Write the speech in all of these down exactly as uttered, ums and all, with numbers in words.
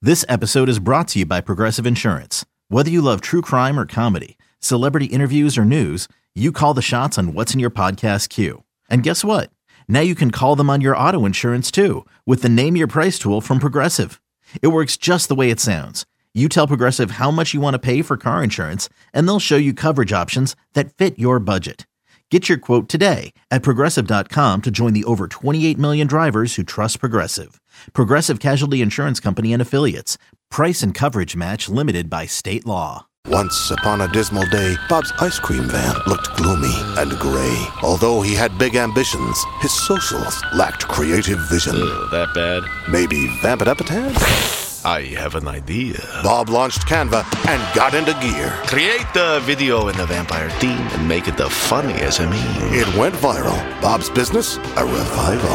This episode is brought to you by Progressive Insurance. Whether you love true crime or comedy, celebrity interviews or news, you call the shots on what's in your podcast queue. And guess what? Now you can call them on your auto insurance too with the Name Your Price tool from Progressive. It works just the way it sounds. You tell Progressive how much you want to pay for car insurance, and they'll show you coverage options that fit your budget. Get your quote today at Progressive dot com to join the over twenty-eight million drivers who trust Progressive. Progressive Casualty Insurance Company and Affiliates. Price and coverage match limited by state law. Once upon a dismal day, Bob's ice cream van looked gloomy and gray. Although he had big ambitions, his socials lacked creative vision. Ugh, that bad? Maybe vamp it up a tad? I have an idea. Bob launched Canva and got into gear. Create the video in the vampire theme and make it the funniest I mean. It went viral. Bob's business, a revival.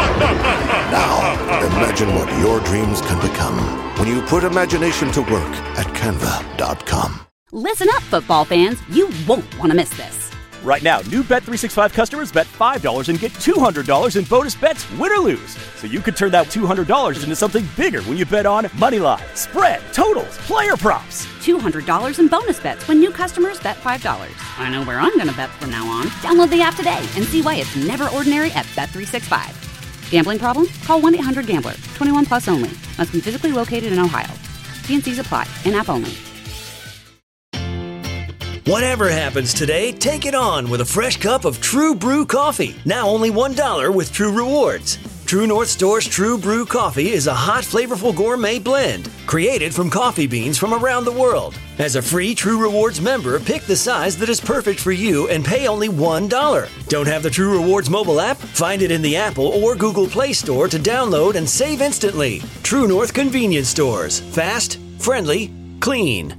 Now, imagine what your dreams can become when you put imagination to work at canva dot com. Listen up, football fans. You won't want to miss this. Right now, new Bet three sixty-five customers bet five dollars and get two hundred dollars in bonus bets, win or lose. So you could turn that two hundred dollars into something bigger when you bet on money line, spread, totals, player props. two hundred dollars in bonus bets when new customers bet five dollars. I know where I'm going to bet from now on. Download the app today and see why it's never ordinary at Bet three sixty-five. Gambling problem? Call one eight hundred gambler. twenty-one plus only. Must be physically located in Ohio. T and C's apply. In-app only. Whatever happens today, take it on with a fresh cup of True Brew coffee. Now only one dollar with True Rewards. True North Store's True Brew coffee is a hot, flavorful gourmet blend created from coffee beans from around the world. As a free True Rewards member, pick the size that is perfect for you and pay only one dollar. Don't have the True Rewards mobile app? Find it in the Apple or Google Play Store to download and save instantly. True North Convenience Stores. Fast, friendly, clean.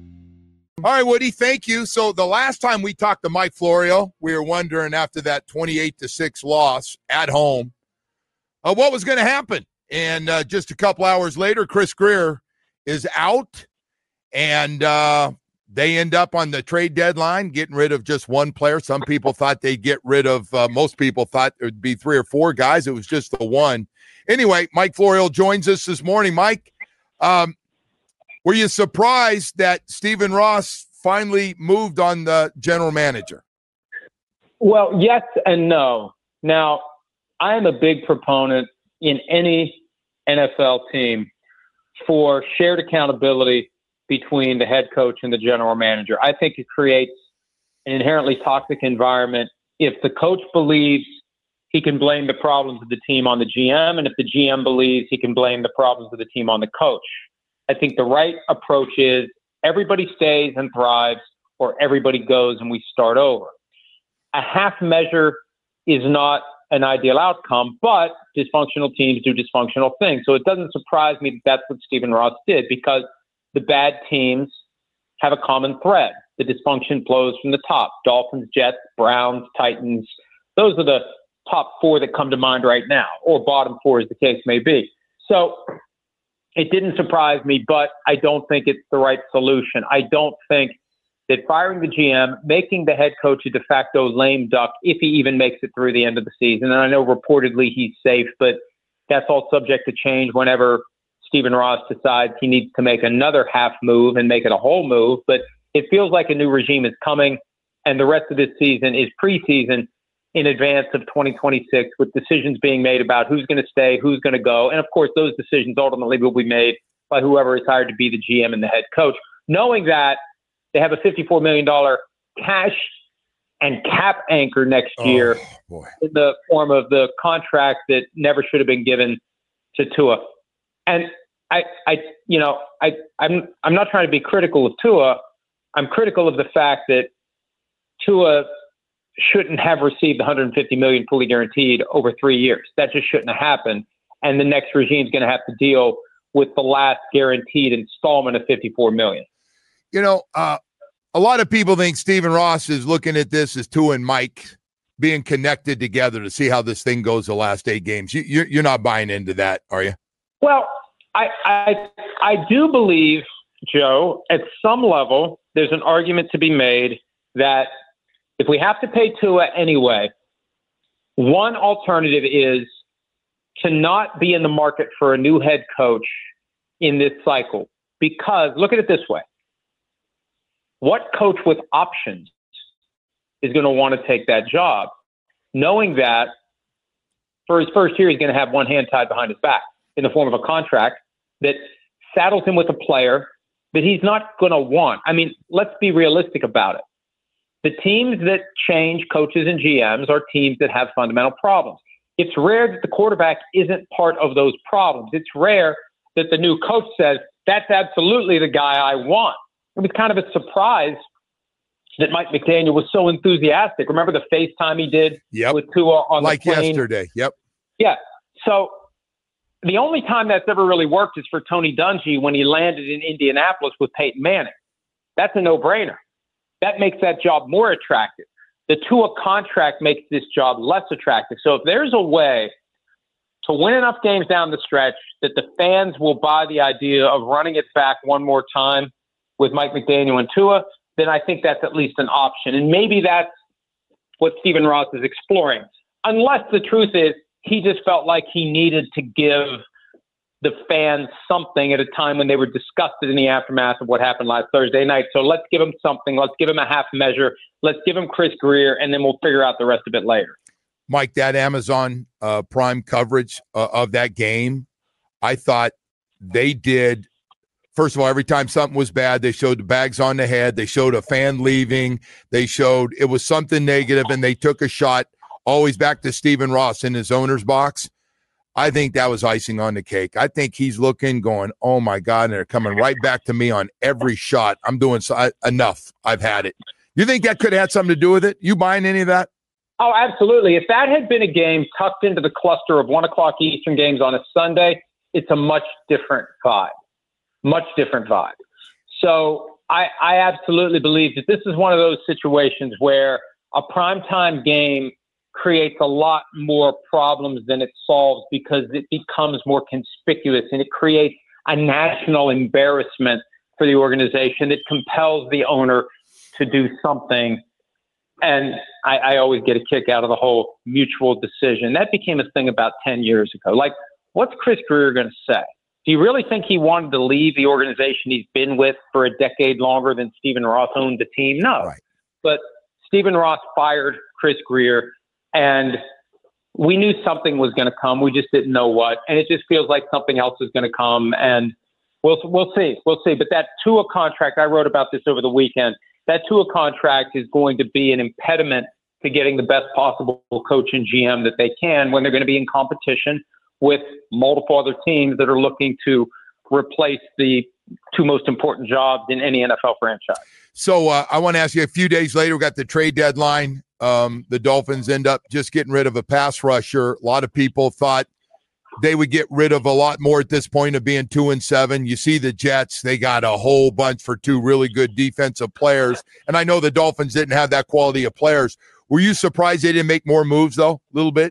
All right, Woody, thank you. So the last time we talked to Mike Florio, we were wondering after that twenty-eight to six loss at home, uh, what was going to happen. And uh, just a couple hours later, Chris Grier is out, and uh, they end up on the trade deadline getting rid of just one player. Some people thought they'd get rid of, uh, most people thought it would be three or four guys. It was just the one. Anyway, Mike Florio joins us this morning. Mike, um, were you surprised that Stephen Ross finally moved on the general manager? Well, yes and no. Now, I am a big proponent in any N F L team for shared accountability between the head coach and the general manager. I think it creates an inherently toxic environment if the coach believes he can blame the problems of the team on the G M, and if the G M believes he can blame the problems of the team on the coach. I think the right approach is everybody stays and thrives, or everybody goes and we start over. A half measure is not an ideal outcome, but dysfunctional teams do dysfunctional things. So it doesn't surprise me that that's what Stephen Ross did, because the bad teams have a common thread. The dysfunction flows from the top. Dolphins, Jets, Browns, Titans. Those are the top four that come to mind right now, or bottom four as the case may be. So it didn't surprise me, but I don't think it's the right solution. I don't think that firing the G M, making the head coach a de facto lame duck, if he even makes it through the end of the season, and I know reportedly he's safe, but that's all subject to change whenever Stephen Ross decides he needs to make another half move and make it a whole move. But it feels like a new regime is coming, and the rest of this season is preseason in advance of twenty twenty-six, with decisions being made about who's going to stay, who's going to go. And of course, those decisions ultimately will be made by whoever is hired to be the G M and the head coach, knowing that they have a fifty-four million dollars cash and cap anchor next oh, year boy. in the form of the contract that never should have been given to Tua. And I, I, you know, I, I'm, I'm not trying to be critical of Tua. I'm critical of the fact that Tua shouldn't have received one hundred fifty million dollars fully guaranteed over three years. That just shouldn't have happened. And the next regime is going to have to deal with the last guaranteed installment of fifty-four million dollars. You know, uh, a lot of people think Stephen Ross is looking at this as Tua and Mike being connected together to see how this thing goes the last eight games. You, you're, you're not buying into that, are you? Well, I, I I do believe, Joe, at some level, there's an argument to be made that if we have to pay Tua anyway, one alternative is to not be in the market for a new head coach in this cycle. Because look at it this way. What coach with options is going to want to take that job, knowing that for his first year, he's going to have one hand tied behind his back in the form of a contract that saddles him with a player that he's not going to want. I mean, let's be realistic about it. The teams that change coaches and G Ms are teams that have fundamental problems. It's rare that the quarterback isn't part of those problems. It's rare that the new coach says, that's absolutely the guy I want. It was kind of a surprise that Mike McDaniel was so enthusiastic. Remember the FaceTime he did yep. with Tua on like the plane? Like yesterday, yep. Yeah. So the only time that's ever really worked is for Tony Dungy when he landed in Indianapolis with Peyton Manning. That's a no-brainer. That makes that job more attractive. The Tua contract makes this job less attractive. So if there's a way to win enough games down the stretch that the fans will buy the idea of running it back one more time with Mike McDaniel and Tua, then I think that's at least an option. And maybe that's what Stephen Ross is exploring. Unless the truth is he just felt like he needed to give the fans something at a time when they were disgusted in the aftermath of what happened last Thursday night. So let's give him something. Let's give him a half measure. Let's give him Chris Greer, and then we'll figure out the rest of it later. Mike, that Amazon uh, Prime coverage uh, of that game, I thought they did. First of all, every time something was bad, they showed the bags on the head. They showed a fan leaving. They showed it was something negative, and they took a shot always back to Stephen Ross in his owner's box. I think that was icing on the cake. I think he's looking, going, oh, my God, and they're coming right back to me on every shot. I'm doing so, I, enough. I've had it. You think that could have had something to do with it? You buying any of that? Oh, absolutely. If that had been a game tucked into the cluster of one o'clock Eastern games on a Sunday, it's a much different vibe. Much different vibe. So I, I absolutely believe that this is one of those situations where a primetime game creates a lot more problems than it solves because it becomes more conspicuous and it creates a national embarrassment for the organization that compels the owner to do something. And I, I always get a kick out of the whole mutual decision. That became a thing about ten years ago. Like, what's Chris Greer going to say? Do you really think he wanted to leave the organization he's been with for a decade longer than Stephen Ross owned the team? No. Right. But Stephen Ross fired Chris Greer, and we knew something was going to come. We just didn't know what. And it just feels like something else is going to come. And we'll we'll see. We'll see. But that Tua contract, I wrote about this over the weekend, that Tua contract is going to be an impediment to getting the best possible coach and G M that they can when they're going to be in competition with multiple other teams that are looking to replace the two most important jobs in any N F L franchise. So uh, I want to ask you, a few days later, we got the trade deadline. Um, the Dolphins end up just getting rid of a pass rusher. A lot of people thought they would get rid of a lot more at this point of being two and seven. You see the Jets, they got a whole bunch for two really good defensive players. And I know the Dolphins didn't have that quality of players. Were you surprised they didn't make more moves, though, a little bit?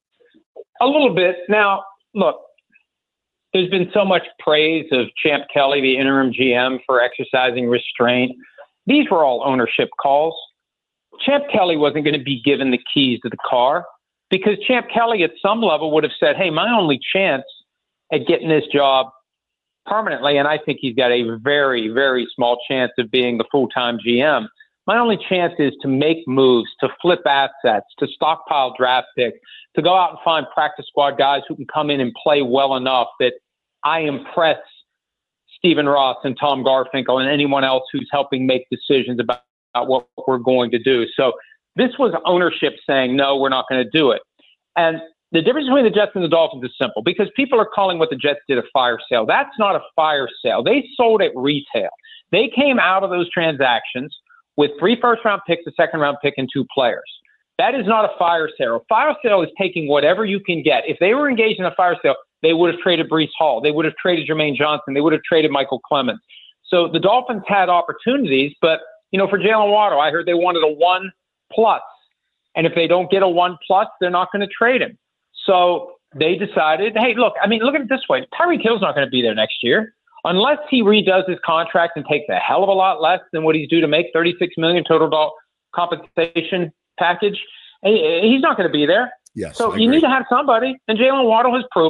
A little bit. Now, look, there's been so much praise of Champ Kelly, the interim G M, for exercising restraint. These were all ownership calls. Champ Kelly wasn't going to be given the keys to the car because Champ Kelly at some level would have said, hey, my only chance at getting this job permanently, and I think he's got a very, very small chance of being the full-time G M, my only chance is to make moves, to flip assets, to stockpile draft picks, to go out and find practice squad guys who can come in and play well enough that I impress Stephen Ross and Tom Garfinkel and anyone else who's helping make decisions about, about what we're going to do. So this was ownership saying, no, we're not going to do it. And the difference between the Jets and the Dolphins is simple because people are calling what the Jets did a fire sale. That's not a fire sale. They sold at retail. They came out of those transactions with three first-round picks, a second-round pick, and two players. That is not a fire sale. A fire sale is taking whatever you can get. If they were engaged in a fire sale, they would have traded Breece Hall. They would have traded Jermaine Johnson. They would have traded Michael Clemens. So the Dolphins had opportunities, but, you know, for Jalen Waddle, I heard they wanted a one plus. And if they don't get a one plus, they're not going to trade him. So they decided, hey, look, I mean, look at it this way. Tyreek Hill's not going to be there next year. Unless he redoes his contract and takes a hell of a lot less than what he's due to make, thirty-six million dollars total compensation package, he's not going to be there. Yes, so you need to have somebody, and Jalen Waddle has proven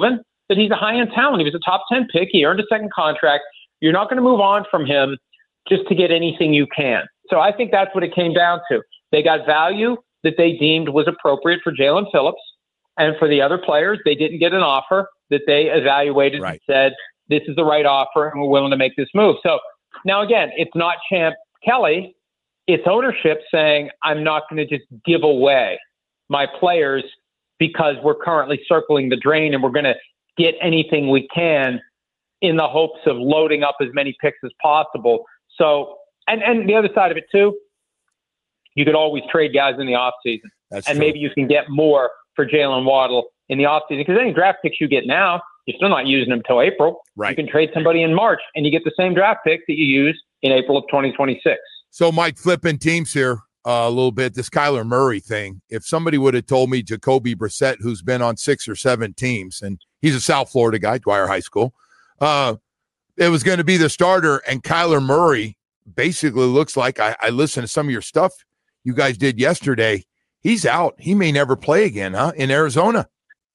that he's a high-end talent. He was a top ten pick. He earned a second contract. You're not going to move on from him just to get anything you can. So I think that's what it came down to. They got value that they deemed was appropriate for Jalen Phillips. And for the other players, they didn't get an offer that they evaluated right. and said, this is the right offer and we're willing to make this move. So now, again, it's not Champ Kelly. It's ownership saying, I'm not going to just give away my players because we're currently circling the drain and we're going to get anything we can in the hopes of loading up as many picks as possible. So, and, and the other side of it too, you could always trade guys in the offseason. That's and true. Maybe you can get more for Jalen Waddle in the offseason because any draft picks you get now, you're still not using them until April. Right. You can trade somebody in March and you get the same draft pick that you use in April of twenty twenty-six. So, Mike, flipping teams here uh, a little bit, this Kyler Murray thing. If somebody would have told me Jacoby Brissett, who's been on six or seven teams, and he's a South Florida guy, Dwyer High School, uh, it was going to be the starter, and Kyler Murray basically looks like, I, I listened to some of your stuff you guys did yesterday, he's out. He may never play again, huh, in Arizona.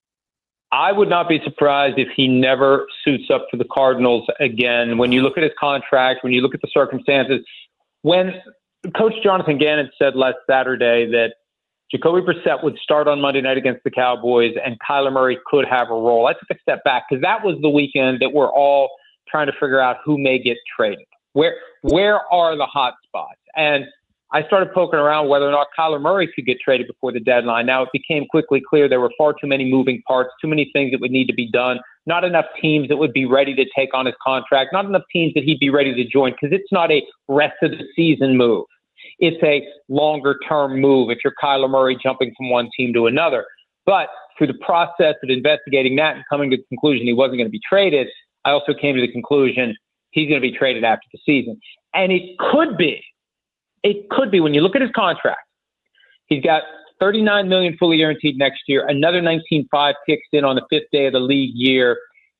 I would not be surprised if he never suits up for the Cardinals again. When you look at his contract, when you look at the circumstances, when Coach Jonathan Gannon said last Saturday that Jacoby Brissett would start on Monday night against the Cowboys and Kyler Murray could have a role, I took a step back because that was the weekend that we're all trying to figure out who may get traded. Where where are the hot spots? And I started poking around whether or not Kyler Murray could get traded before the deadline. Now, it became quickly clear there were far too many moving parts, too many things that would need to be done, not enough teams that would be ready to take on his contract, not enough teams that he'd be ready to join, because it's not a rest of the season move. It's a longer-term move if you're Kyler Murray jumping from one team to another. But through the process of investigating that and coming to the conclusion he wasn't going to be traded, I also came to the conclusion he's going to be traded after the season. And it could be, It could be when you look at his contract, he's got thirty-nine million dollars fully guaranteed next year, another nineteen point five kicks in on the fifth day of the league year.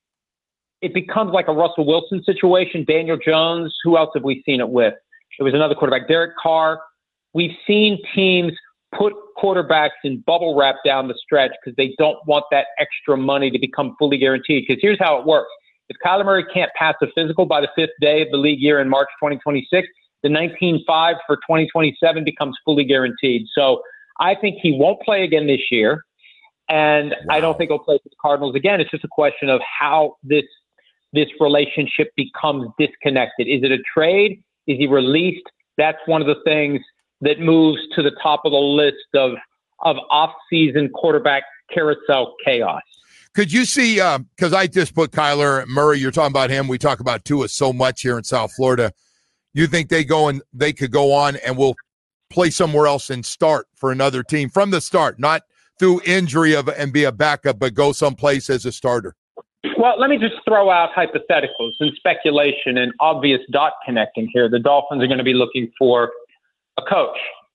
It becomes like a Russell Wilson situation. Daniel Jones, who else have we seen it with? It was another quarterback, Derek Carr. We've seen teams put quarterbacks in bubble wrap down the stretch because they don't want that extra money to become fully guaranteed. Because here's how it works. If Kyler Murray can't pass a physical by the fifth day of the league year in March twenty twenty-six, the nineteen point five for twenty twenty-seven becomes fully guaranteed. So I think he won't play again this year, and wow. I don't think he'll play for the Cardinals again. It's just a question of how this this relationship becomes disconnected. Is it a trade? Is he released? That's one of the things that moves to the top of the list of of off-season quarterback carousel chaos. Could you see, because uh, I just put Kyler Murray, you're talking about him, we talk about Tua so much here in South Florida. You think they go and they could go on and will play somewhere else and start for another team from the start, not through injury of and be a backup, but go someplace as a starter? Well, let me just throw out hypotheticals and speculation and obvious dot connecting here. The Dolphins are going to be looking for a coach.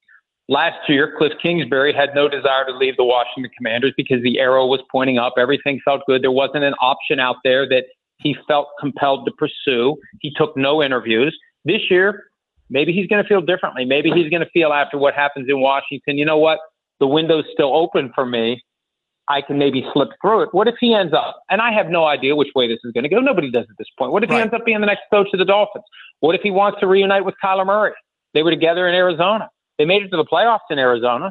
Last year, Cliff Kingsbury had no desire to leave the Washington Commanders because the arrow was pointing up. Everything felt good. There wasn't an option out there that he felt compelled to pursue. He took no interviews. This year, maybe he's going to feel differently. Maybe he's going to feel after what happens in Washington, you know what? The window's still open for me. I can maybe slip through it. What if he ends up, and I have no idea which way this is going to go. Nobody does at this point. What if right. he ends up being the next coach of the Dolphins? What if he wants to reunite with Kyler Murray? They were together in Arizona. They made it to the playoffs in Arizona.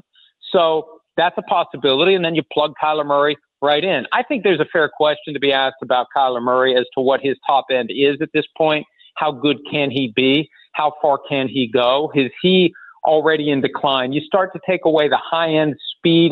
So that's a possibility. And then you plug Kyler Murray right in. I think there's a fair question to be asked about Kyler Murray as to what his top end is at this point. How good can he be? How far can he go? Is he already in decline? You start to take away the high-end speed,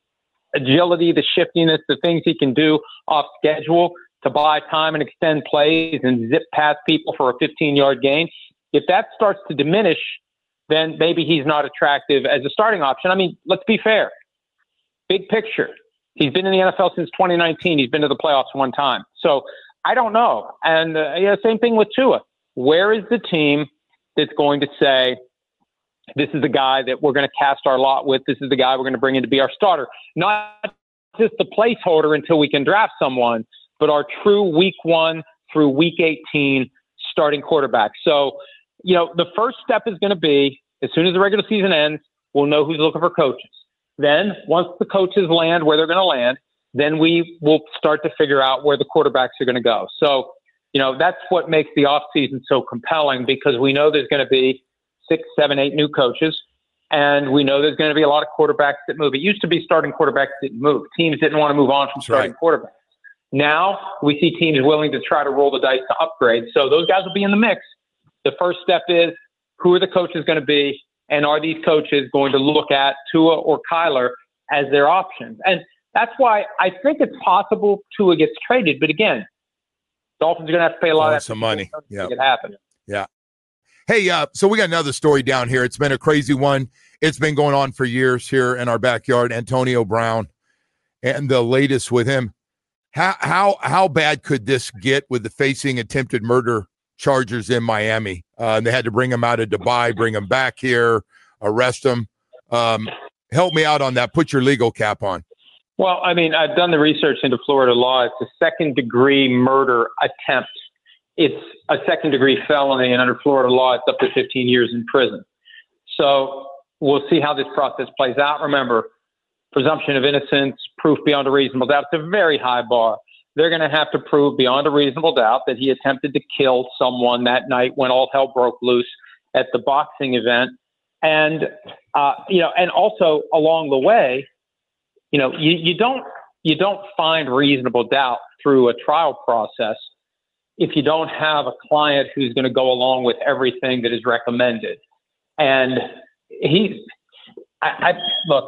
agility, the shiftiness, the things he can do off schedule to buy time and extend plays and zip past people for a fifteen-yard gain. If that starts to diminish, then maybe he's not attractive as a starting option. I mean, let's be fair. Big picture. He's been in the N F L since twenty nineteen. He's been to the playoffs one time. So I don't know. And uh, yeah, same thing with Tua. Where is the team that's going to say, this is the guy that we're going to cast our lot with. This is the guy we're going to bring in to be our starter. Not just the placeholder until we can draft someone, but our true week one through week eighteen starting quarterback. So, you know, the first step is going to be, as soon as the regular season ends, we'll know who's looking for coaches. Then, once the coaches land where they're going to land, then we will start to figure out where the quarterbacks are going to go. So, you know, that's what makes the offseason so compelling, because we know there's going to be six, seven, eight new coaches, and we know there's going to be a lot of quarterbacks that move. It used to be starting quarterbacks didn't move. Teams didn't want to move on from That's starting right. quarterbacks. Now we see teams willing to try to roll the dice to upgrade. So those guys will be in the mix. The first step is, who are the coaches going to be, and are these coaches going to look at Tua or Kyler as their options? And that's why I think it's possible Tua gets traded. But again, Dolphins are going to have to pay a lot Oh, of some money. to Yeah. make it happen. Yeah. Hey, uh, so we got another story down here. It's been a crazy one. It's been going on for years here in our backyard. Antonio Brown, and the latest with him. How how how bad could this get with the facing attempted murder charges in Miami? Uh, and they had to bring him out of Dubai, bring him back here, arrest him. Um, help me out on that. Put your legal cap on. Well, I mean, I've done the research into Florida law. It's a second-degree murder attempt. It's a second-degree felony, and under Florida law, it's up to fifteen years in prison. So we'll see how this process plays out. Remember, presumption of innocence, proof beyond a reasonable doubt. It's a very high bar. They're going to have to prove beyond a reasonable doubt that he attempted to kill someone that night when all hell broke loose at the boxing event. And, uh, you know, and also along the way, you know, you, you don't you don't find reasonable doubt through a trial process if you don't have a client who's going to go along with everything that is recommended. And he, I, I look,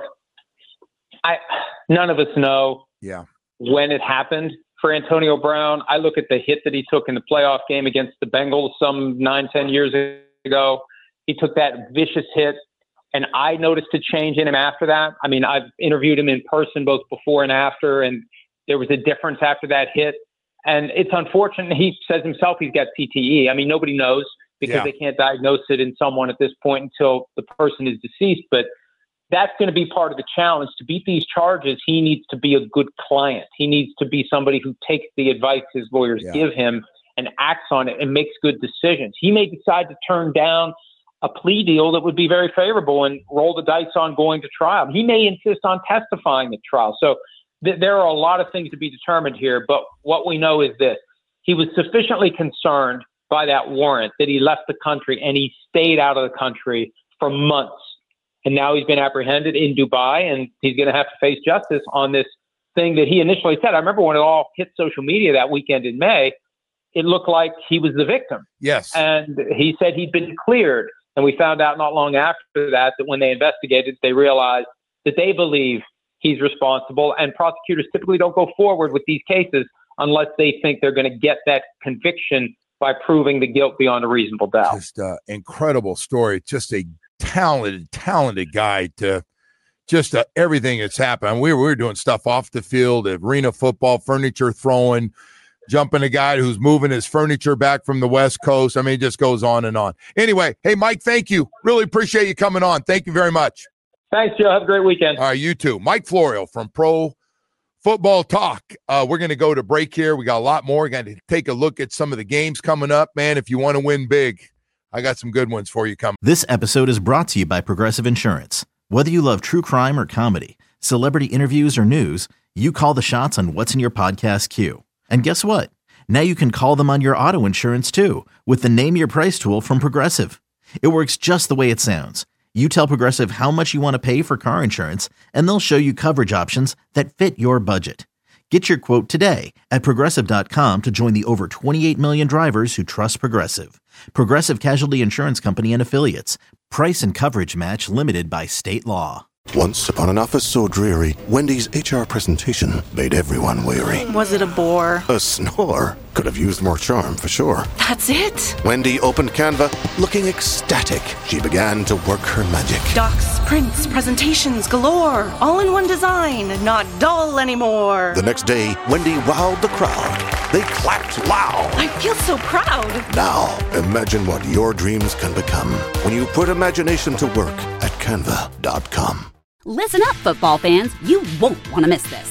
I none of us know Yeah. when it happened for Antonio Brown. I look at the hit that he took in the playoff game against the Bengals some nine, ten years ago. He took that vicious hit, and I noticed a change in him after that. I mean, I've interviewed him in person both before and after, and there was a difference after that hit. And it's unfortunate. He says himself he's got C T E. I mean, nobody knows because Yeah. they can't diagnose it in someone at this point until the person is deceased. But that's going to be part of the challenge. To beat these charges, he needs to be a good client. He needs to be somebody who takes the advice his lawyers Yeah. give him and acts on it and makes good decisions. He may decide to turn down a plea deal that would be very favorable and roll the dice on going to trial. He may insist on testifying at trial. So th- there are a lot of things to be determined here, but what we know is this. He was sufficiently concerned by that warrant that he left the country, and he stayed out of the country for months. And now he's been apprehended in Dubai, and he's going to have to face justice on this thing that he initially said. I remember when it all hit social media that weekend in May, it looked like he was the victim. Yes. And he said he'd been cleared. And we found out not long after that that when they investigated, they realized that they believe he's responsible. And prosecutors typically don't go forward with these cases unless they think they're going to get that conviction by proving the guilt beyond a reasonable doubt. Just an incredible story. Just a talented, talented guy to just uh, everything that's happened. I mean, we, were, we were doing stuff off the field, arena football, furniture throwing, jumping a guy who's moving his furniture back from the West Coast. I mean, it just goes on and on. Anyway, hey, Mike, thank you. Really appreciate you coming on. Thank you very much. Thanks, Joe. Have a great weekend. All right, you too. Mike Florio from Pro Football Talk. Uh, we're going to go to break here. We got a lot more. We're going to take a look at some of the games coming up. Man, if you want to win big, I got some good ones for you coming. This episode is brought to you by Progressive Insurance. Whether you love true crime or comedy, celebrity interviews or news, you call the shots on what's in your podcast queue. And guess what? Now you can call them on your auto insurance too with the Name Your Price tool from Progressive. It works just the way it sounds. You tell Progressive how much you want to pay for car insurance, and they'll show you coverage options that fit your budget. Get your quote today at Progressive dot com to join the over twenty-eight million drivers who trust Progressive. Progressive Casualty Insurance Company and Affiliates. Price and coverage match limited by state law. Once upon an office so dreary, Wendy's H R presentation made everyone weary. Was it a bore? A snore. Could have used more charm for sure. That's it? Wendy opened Canva, looking ecstatic. She began to work her magic. Docs, prints, presentations galore. All in one design, not dull anymore. The next day, Wendy wowed the crowd. They clapped loud. I feel so proud. Now, imagine what your dreams can become when you put imagination to work at canva dot com. Listen up, football fans. You won't want to miss this.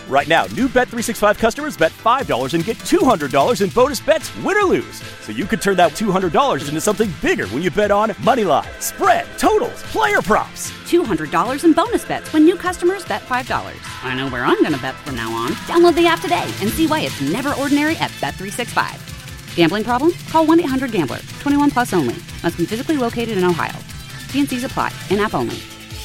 Right now, new Bet three sixty-five customers bet five dollars and get two hundred dollars in bonus bets, win or lose. So you could turn that two hundred dollars into something bigger when you bet on moneyline, spread, totals, player props. two hundred dollars in bonus bets when new customers bet five dollars. I know where I'm going to bet from now on. Download the app today and see why it's never ordinary at Bet three sixty-five. Gambling problem? Call one eight hundred gambler. twenty-one plus only. Must be physically located in Ohio. T and C's apply. In-app only.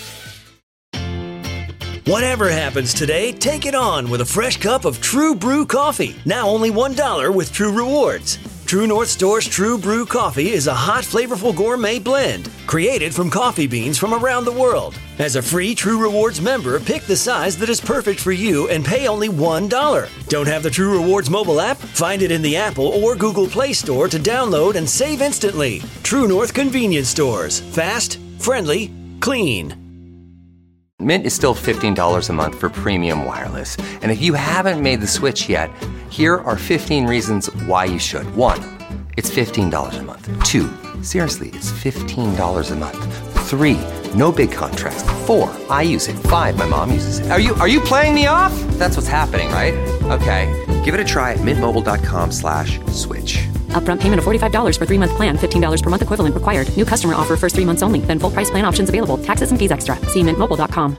Whatever happens today, take it on with a fresh cup of True Brew coffee. Now only one dollar with True Rewards. True North Store's True Brew coffee is a hot, flavorful gourmet blend created from coffee beans from around the world. As a free True Rewards member, pick the size that is perfect for you and pay only one dollar. Don't have the True Rewards mobile app? Find it in the Apple or Google Play Store to download and save instantly. True North Convenience Stores. Fast, friendly, clean. Mint is still fifteen dollars a month for premium wireless. And if you haven't made the switch yet, here are fifteen reasons why you should. One, it's fifteen dollars a month. Two, seriously, it's fifteen dollars a month. Three, no big contrast. Four, I use it. Five, my mom uses it. Are you are you playing me off? That's what's happening, right? Okay, give it a try at mintmobile.com slash switch. Upfront payment of forty-five dollars for three-month plan, fifteen dollars per month equivalent required. New customer offer first three months only. Then full price plan options available. Taxes and fees extra. See mint mobile dot com.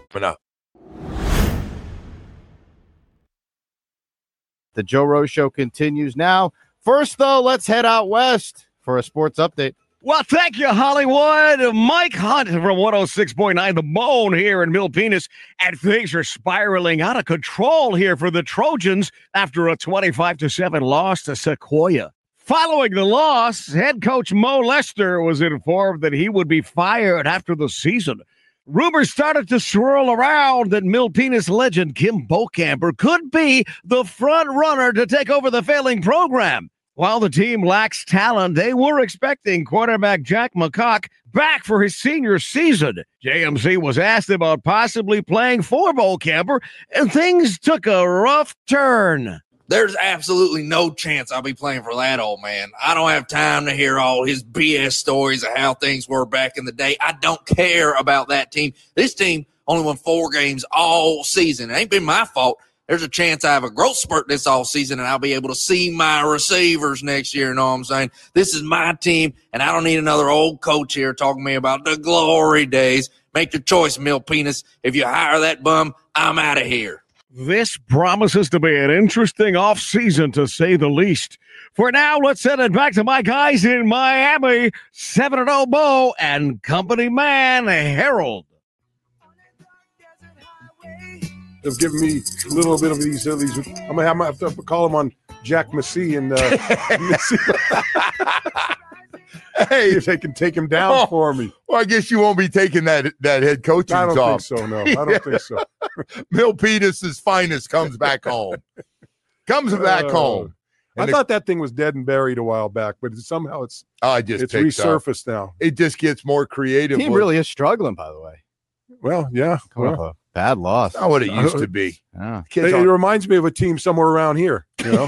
The Joe Rose Show continues now. First, though, let's head out west for a sports update. Well, thank you, Hollywood. Mike Hunt from one oh six point nine The Bone here in Milpitas. And things are spiraling out of control here for the Trojans after a twenty-five to seven loss to Sequoia. Following the loss, head coach Mo Lester was informed that he would be fired after the season. Rumors started to swirl around that Milpitas legend Kim Bokamper could be the front runner to take over the failing program. While the team lacks talent, they were expecting quarterback Jack McCock back for his senior season. J M C was asked about possibly playing for Bokamper, and things took a rough turn. There's absolutely no chance I'll be playing for that old man. I don't have time to hear all his B S stories of how things were back in the day. I don't care about that team. This team only won four games all season. It ain't been my fault. There's a chance I have a growth spurt this all season and I'll be able to see my receivers next year. You know what I'm saying? This is my team, and I don't need another old coach here talking to me about the glory days. Make your choice, Milpitas. If you hire that bum, I'm out of here. This promises to be an interesting offseason, to say the least. For now, let's send it back to my guys in Miami, seven and oh Bo and company man, Harold. They've given me a little bit of these. Uh, these I'm going to have to call them on Jack Massey and uh, hey, if they can take him down oh, for me. Well, I guess you won't be taking that that head coaching I don't job. think so, no. I don't yeah. think so. Milpitas' finest comes back home. Comes back uh, home. And I the, thought that thing was dead and buried a while back, but somehow it's oh, just it's resurfaced up. now. It just gets more creative. The team really is struggling, by the way. Well, yeah. Well, a bad loss. Not what it used to be. Yeah. It, it reminds me of a team somewhere around here. You know?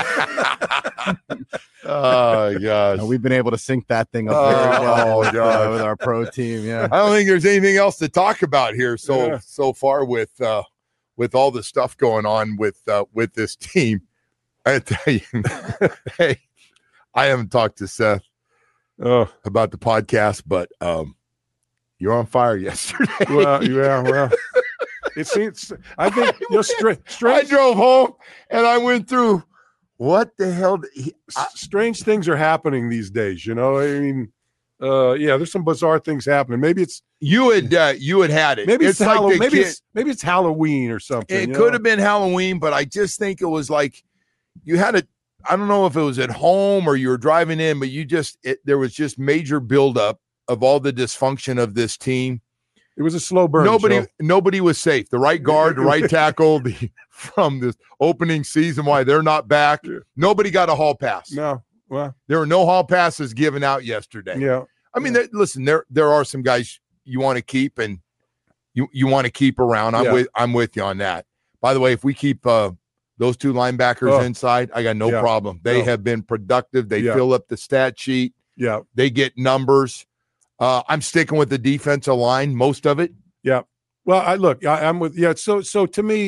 Oh, gosh. No, we've been able to sync that thing up very well with, uh, with our pro team. Yeah. I don't think there's anything else to talk about here so yeah. so far with uh, with all the stuff going on with uh, with this team. I tell you, hey, I haven't talked to Seth uh, about the podcast, but um, you're on fire yesterday. Well, yeah, well. It seems, I think, you know, strange, strange. I drove home and I went through, what the hell? Did he, I, strange things are happening these days, you know? I mean, uh, yeah, there's some bizarre things happening. Maybe it's. You had uh, you had had it. Maybe it's, it's Halloween. like maybe, kid, it's, maybe it's Halloween or something. It you could know? have been Halloween, but I just think it was like you had it. I don't know if it was at home or you were driving in, but you just, it, there was just major buildup of all the dysfunction of this team. It was a slow burn. Nobody, so. nobody was safe. The right guard, the right tackle, the, from this opening season, why they're not back. Yeah. Nobody got a hall pass. No, well, there were no hall passes given out yesterday. Yeah, I mean, yeah. there, listen, there there are some guys you want to keep and you you want to keep around. I'm yeah. with I'm with you on that. By the way, if we keep uh, those two linebackers oh. inside, I got no yeah. problem. They no. have been productive. They yeah. fill up the stat sheet. Yeah, they get numbers. Uh, I'm sticking with the defensive line, most of it. Yeah. Well, I look, I, I'm with yeah. So, so to me,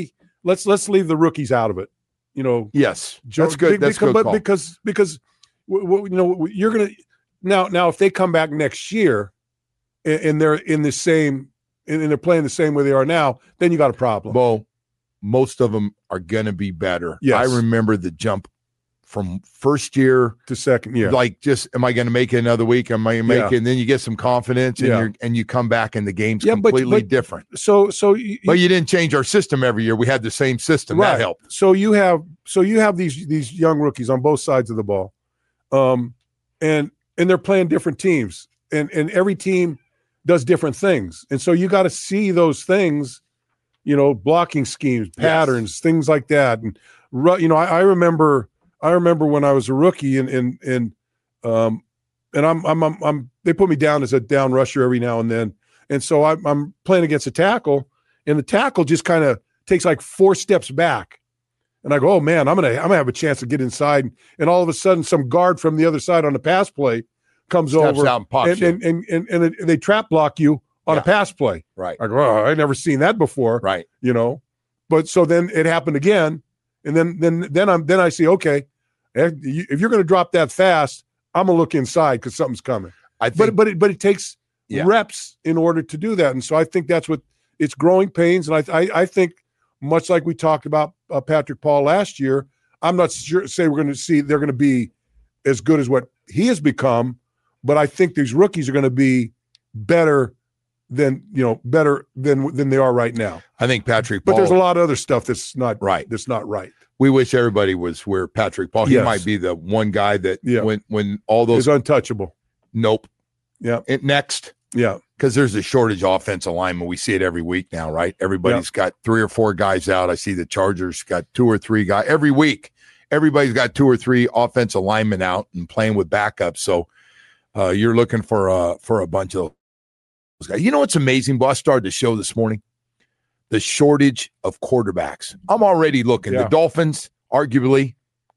let's let's leave the rookies out of it. You know, yes, Joe, that's good. That's because, good but call. because because w- w- you know you're gonna now now if they come back next year and, and they're in the same and they're playing the same way they are now, then you got a problem. Well, most of them are going to be better. Yes. I remember the jump from first year to second year. Like, just am I going to make it another week? Am I going to make Yeah. it? And then you get some confidence, and Yeah. you're and you come back, and the game's Yeah, but- completely but- different. So so you, But you didn't change our system every year. We had the same system. That helped. So you have so you have these these young rookies on both sides of the ball, um, and and they're playing different teams, and and every team does different things, and so you got to see those things, you know, blocking schemes, patterns, things like that, and ru- you know, I, I remember I remember when I was a rookie, and and and um, and I'm I'm I'm, I'm they put me down as a down rusher every now and then, and so I'm, I'm playing against a tackle, and the tackle just kind of takes like four steps back. And I go, oh man, I'm gonna I'm gonna have a chance to get inside. And all of a sudden, some guard from the other side on the pass play comes Steps over out and pops and, you. and, and, and, and it- they trap block you on a pass play. Right. I go, oh, I never seen that before. Right. You know, but so then it happened again, and then then then I'm then I see, okay, eh, you- if you're going to drop that fast, I'm gonna look inside because something's coming. I but but it but it takes Yeah. reps in order to do that, and so I think that's what it's growing pains, and I I, I think much like we talked about uh, Patrick Paul last year, I'm not sure say we're going to see they're going to be as good as what he has become, but I think these rookies are going to be better than you know better than than they are right now. I think Patrick But Paul. there's a lot of other stuff that's not right. That's not right. We wish everybody was where Patrick Paul. He Yes. might be the one guy that Yeah. when when all those Is untouchable. Nope. Yeah. And next. Yeah. Because there's a shortage of offensive linemen. We see it every week now, right? Everybody's got three or four guys out. I see the Chargers got two or three guys every week. Everybody's got two or three offensive linemen out and playing with backups. So uh, you're looking for a for a bunch of those guys. You know what's amazing? Well, I started the show this morning. The shortage of quarterbacks. I'm already looking. Yeah. The Dolphins, arguably,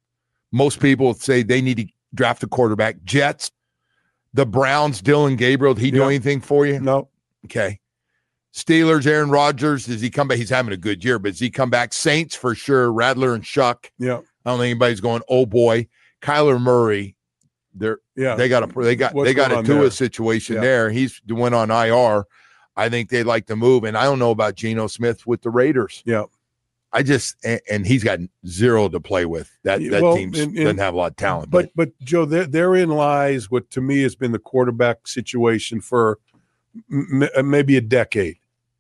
most people say they need to draft a quarterback. Jets, the Browns, Dylan Gabriel, did he do Yeah. anything for you? No. Okay. Steelers, Aaron Rodgers, does he come back? He's having a good year, but does he come back? Saints for sure. Rattler and Shuck. Yeah. I don't think anybody's going, oh boy. Kyler Murray, they're Yeah. they got a they got What's they got going a on Tua there? situation Yeah. there. He's went on I R. I think they'd like to move. And I don't know about Geno Smith with the Raiders. Yeah. I just and, and he's got zero to play with. That that Well, team and- and- doesn't have a lot of talent. But but Joe, there, therein lies what to me has been the quarterback situation for m- m- maybe a decade.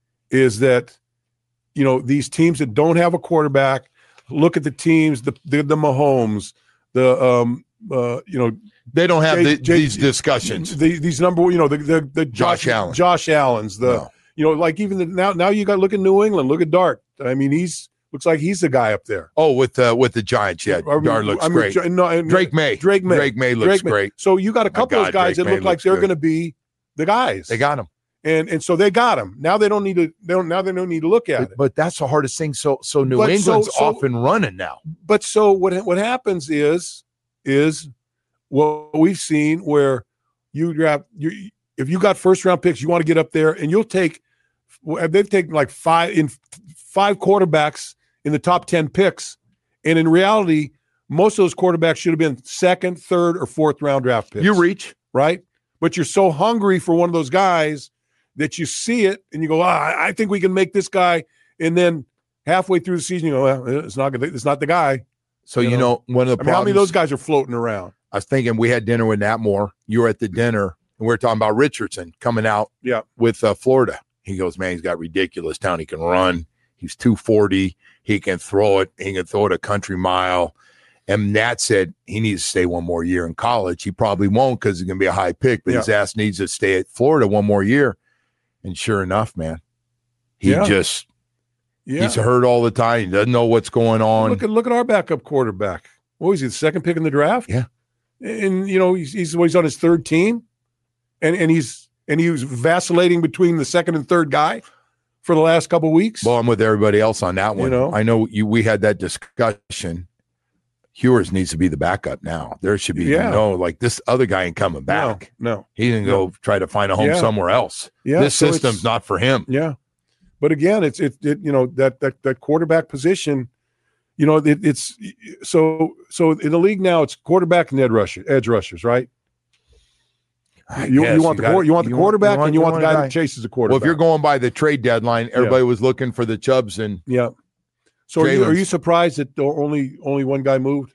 Is that you know these teams that don't have a quarterback look at the teams the the, the Mahomes, the um uh you know they don't have J- the, J- these discussions. the, these number you know the the, the Josh Allen. Josh Allen's the No. you know like even the, now now you got look at New England, look at Dart. I mean he's looks like he's the guy up there. Oh, with uh, with the Giants, yeah. I mean- Dart looks I mean, great. Jo- no, and- Drake May. Drake May. Drake May looks great. So you got a My couple of God, guys Drake that May look like looks they're good. going to be the guys. They got him. and and so they got him. Now they don't need to. They don't. Now they don't need to look at But, it. but that's the hardest thing. So so New But so- England's so- off and running now. But so what what happens is is what we've seen where you draft you if you got first round picks, you want to get up there and you'll take. They've taken like five in five quarterbacks in the top ten picks, and in reality, most of those quarterbacks should have been second, third, or fourth round draft picks. You reach. right? But you're so hungry for one of those guys that you see it and you go, ah, I I think we can make this guy. And then halfway through the season, you go, well, it's not good. It's not the guy. So you, You know, know, one of the I mean, how many of problems. those guys are floating around? I was thinking we had dinner with Nat Moore. You were at the dinner, and we were talking about Richardson coming out Yeah. with uh, Florida. He goes, man, he's got ridiculous talent. He can run. He's two forty. He can throw it. He can throw it a country mile. And Nat said he needs to stay one more year in college. He probably won't because it's going to be a high pick, but Yeah. his ass needs to stay at Florida one more year. And sure enough, man, he Yeah. just Yeah. he's hurt all the time. He doesn't know what's going on. Look at look at our backup quarterback. What was he, the second pick in the draft? Yeah. And you know, he's he's, well, he's on his third team. And and he's and he was vacillating between the second and third guy for the last couple of weeks. Well, I'm with everybody else on that one. know? I know you. We had that discussion. Hewers needs to be the backup now. There should be Yeah. no like this other guy ain't coming back. No, no. He can go try to find a home Yeah. somewhere else. Yeah, this so system's it's- not for him. Yeah. but again, it's it, it you know that that that quarterback position, you know, it, it's so so in the league now, it's quarterback and edge rusher, edge rushers, right? You, you want you the gotta, you want the you quarterback want, and you, you want, want the guy, guy that chases the quarterback. Well, if you're going by the trade deadline, everybody yeah. was looking for the Chubbs and yeah. So are you, are you surprised that only only one guy moved?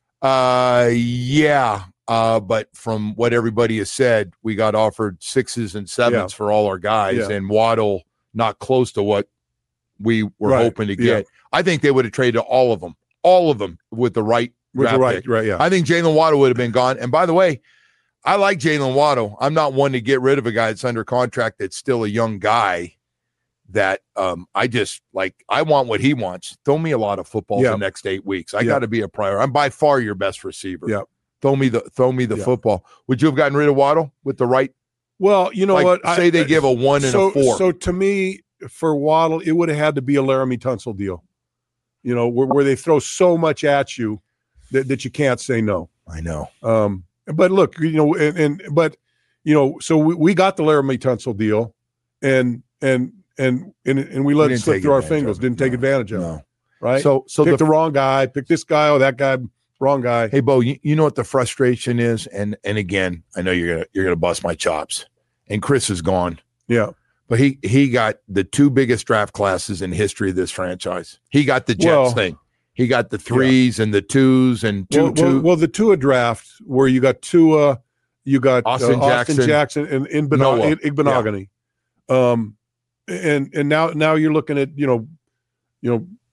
Uh, yeah. Uh, but from what everybody has said, we got offered sixes and sevens yeah. for all our guys, yeah. and Waddle not close to what we were right. hoping to get. Yeah. I think they would have traded all of them, all of them with the right with draft the right, pick. right, yeah. I think Jalen Waddle would have been gone. And by the way, I like Jalen Waddle. I'm not one to get rid of a guy that's under contract that's still a young guy. That um, I just like. I want what he wants. Throw me a lot of football yeah. the next eight weeks. I yeah. got to be a priority. I'm by far your best receiver. Yeah. Throw me the throw me the yeah. football. Would you have gotten rid of Waddle with the right? Well, you know like, what? Say I, they give a one so, and a four. So to me, for Waddle, it would have had to be a Laramie Tunsil deal. You know, where, where they throw so much at you that, that you can't say no. I know. Um, but look, you know, and, and but you know, so we, we got the Laramie Tunsil deal, and and. And, and and we let we it slip through our fingers. Didn't take no, advantage of no. it, right? So so pick the, the wrong guy. Pick this guy. Oh, that guy. Wrong guy. Hey, Bo, you, you know what the frustration is? And and again, I know you're gonna you're gonna bust my chops. And Chris is gone. Yeah, but he he got the two biggest draft classes in history of this franchise. He got the Jets well, thing. He got the threes yeah. and the twos and two well, two. Well, well, the Tua draft where you got Tua, you got Austin uh, Jackson, Austin Jackson, and in Igbenogany. Yeah. Um. And and now now you're looking at you know, you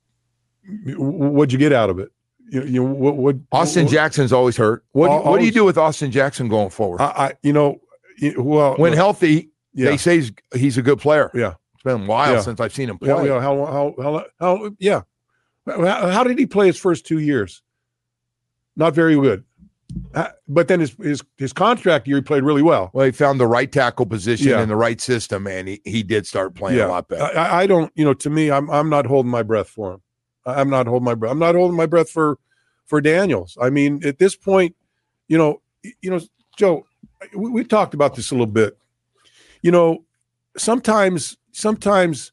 know, what'd you get out of it? You, you know, what, what Austin what, Jackson's always hurt. What always, what do you do with Austin Jackson going forward? I, I you know, well when well, healthy, yeah. they say he's, he's a good player. Yeah, it's been a while yeah. since I've seen him play. Yeah, yeah. How how how how yeah? How, how did he play his first two years? Not very good. But then his, his his contract year, he played really well. Well, he found the right tackle position yeah. and the right system, and he, he did start playing yeah. a lot better. I, I don't, you know, to me, I'm I'm not holding my breath for him. I'm not holding my breath. I'm not holding my breath for for Daniels. I mean, at this point, you know, you know, Joe, we, we've talked about this a little bit. You know, sometimes sometimes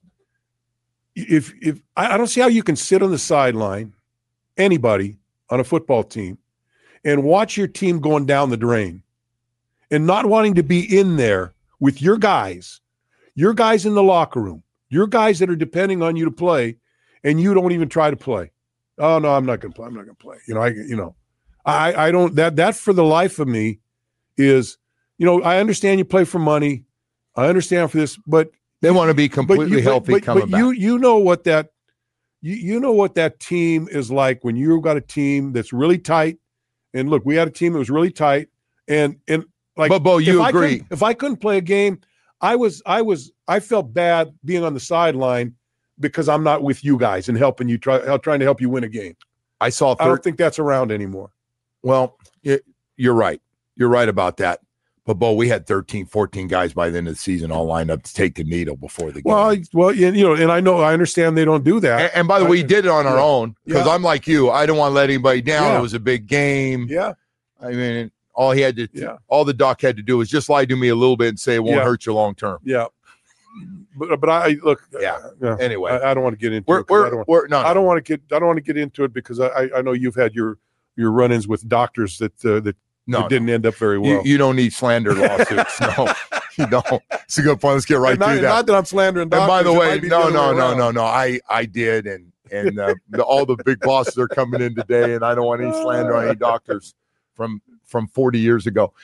if if I, I don't see how you can sit on the sideline, anybody on a football team, and watch your team going down the drain and not wanting to be in there with your guys, your guys in the locker room, your guys that are depending on you to play, and you don't even try to play. Oh, no, I'm not going to play. I'm not going to play. You know, I, you know, I, I don't, that, that for the life of me is, you know, I understand you play for money. I understand for this, but they want to be completely you, healthy but, coming but back. You, you know what that, you, you know what that team is like when you've got a team that's really tight. And look, we had a team that was really tight, and and like, but Bo, you if agree? I if I couldn't play a game, I was I was I felt bad being on the sideline because I'm not with you guys and helping you try trying to help you win a game. I saw. Third, I don't think that's around anymore. Well, it, you're right. You're right about that. But Bo, we had thirteen, fourteen guys by the end of the season all lined up to take the needle before the game. Well, well, you know, and I know I understand they don't do that. And, and by the way, we did it on our yeah. own because yeah. I'm like you. I don't want to let anybody down. Yeah. It was a big game. Yeah. I mean, all he had to, yeah. all the doc had to do was just lie to me a little bit and say it won't yeah. hurt you long term. Yeah. But but I look. Yeah. yeah. Anyway, I, I don't want to get into we're, it. We're, I don't, we're, no, I don't want to get. I don't want to get into it because I I know you've had your your run-ins with doctors that uh, that. No, it didn't no. end up very well. You, you don't need slander lawsuits. No, you don't. It's a good point. Let's get right not, through that. Not that I'm slandering doctors. And by the way, no, the no, no, around. no, no. I, I did, and and uh, the, all the big bosses are coming in today, and I don't want any slander on any doctors from from forty years ago.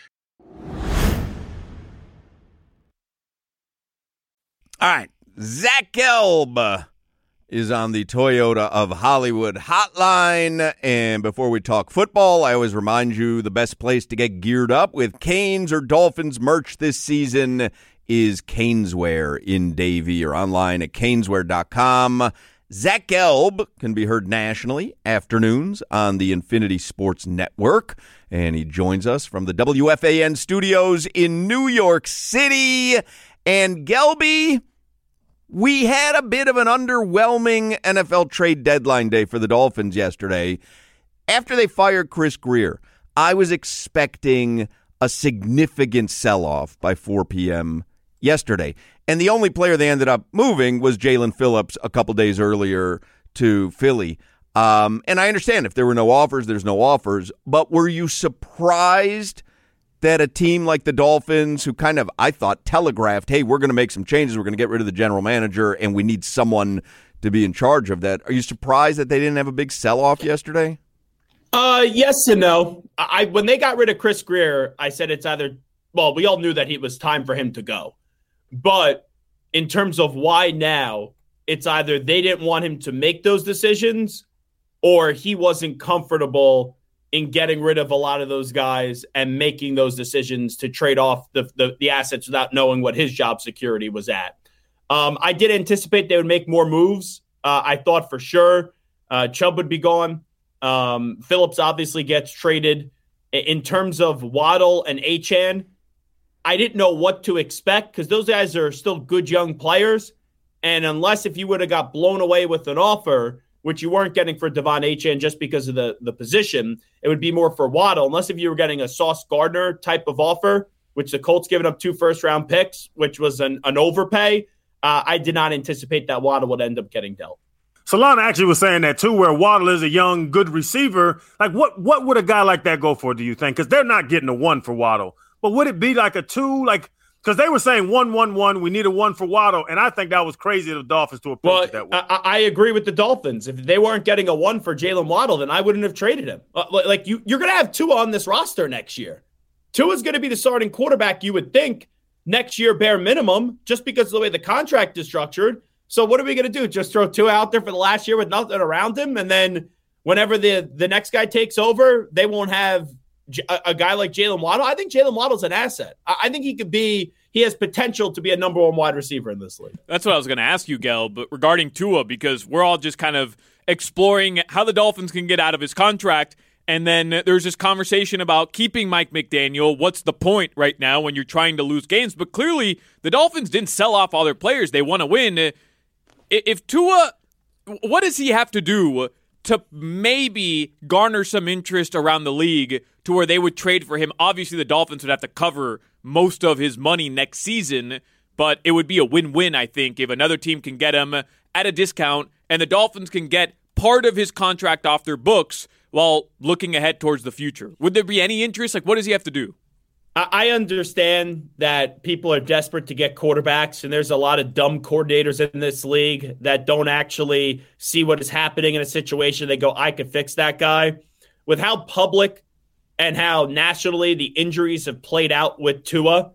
All right, Zach Gelb is on the Toyota of Hollywood hotline. And before we talk football, I always remind you the best place to get geared up with Canes or Dolphins merch this season is Caneswear in Davie or online at caneswear dot com. Zach Gelb can be heard nationally afternoons on the Infinity Sports Network, and he joins us from the W F A N studios in New York City. And Gelby, we had a bit of an underwhelming N F L trade deadline day for the Dolphins yesterday. After they fired Chris Grier, I was expecting a significant sell-off by four p.m. yesterday. And the only player they ended up moving was Jalen Phillips a couple days earlier to Philly. Um, and I understand if there were no offers, there's no offers. But were you surprised that a team like the Dolphins, who kind of, I thought, telegraphed, hey, we're going to make some changes, we're going to get rid of the general manager, and we need someone to be in charge of that. Are you surprised that they didn't have a big sell-off yesterday? Uh, yes and no. I when they got rid of Chris Grier, I said it's either, well, we all knew that it was time for him to go. But in terms of why now, it's either they didn't want him to make those decisions or he wasn't comfortable in getting rid of a lot of those guys and making those decisions to trade off the, the, the assets without knowing what his job security was at. Um, I did anticipate they would make more moves. Uh, I thought for sure uh, Chubb would be gone. Um, Phillips obviously gets traded. In terms of Waddle and Achane, I didn't know what to expect because those guys are still good young players. And unless if you would have got blown away with an offer, which you weren't getting for Devon Achane just because of the, the position, it would be more for Waddle. Unless if you were getting a Sauce Gardner type of offer, which the Colts given up two first-round picks, which was an, an overpay, uh, I did not anticipate that Waddle would end up getting dealt. Solana actually was saying that too, where Waddle is a young, good receiver. Like, what what would a guy like that go for, do you think? Because they're not getting a one for Waddle. But would it be like a two? Like, because they were saying one, one, one, we need a one for Waddle. And I think that was crazy of the Dolphins to approach well, it that way. I, I agree with the Dolphins. If they weren't getting a one for Jalen Waddle, then I wouldn't have traded him. Uh, like, you, you're going to have Tua on this roster next year. Tua's going to be the starting quarterback, you would think, next year, bare minimum, just because of the way the contract is structured. So what are we going to do? Just throw Tua out there for the last year with nothing around him? And then whenever the, the next guy takes over, they won't have a, a guy like Jalen Waddle? I think Jalen Waddle's an asset. I, I think he could be – he has potential to be a number one wide receiver in this league. That's what I was going to ask you, Gel, but regarding Tua, because we're all just kind of exploring how the Dolphins can get out of his contract. And then there's this conversation about keeping Mike McDaniel. What's the point right now when you're trying to lose games? But clearly the Dolphins didn't sell off all their players. They want to win. If Tua, what does he have to do to maybe garner some interest around the league to where they would trade for him? Obviously, the Dolphins would have to cover most of his money next season, but it would be a win-win, I think, if another team can get him at a discount and the Dolphins can get part of his contract off their books while looking ahead towards the future. Would there be any interest? Like, what does he have to do? I understand that people are desperate to get quarterbacks, and there's a lot of dumb coordinators in this league that don't actually see what is happening in a situation. They go, I could fix that guy. With how public and how nationally the injuries have played out with Tua,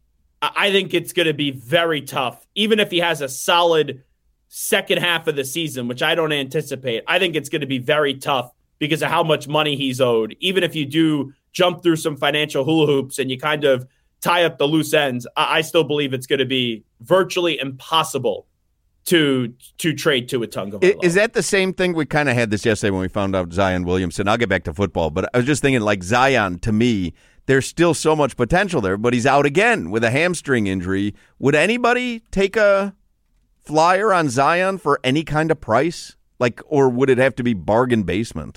I think it's going to be very tough. Even if he has a solid second half of the season, which I don't anticipate, I think it's going to be very tough because of how much money he's owed. Even if you do jump through some financial hula hoops and you kind of tie up the loose ends, I, I still believe it's going to be virtually impossible to to trade to a Tonga. Is that the same thing? We kind of had this yesterday when we found out Zion Williamson. I'll get back to football, but I was just thinking, like, Zion, to me, there's still so much potential there, but he's out again with a hamstring injury. Would anybody take a flyer on Zion for any kind of price? Like, or would it have to be bargain basement?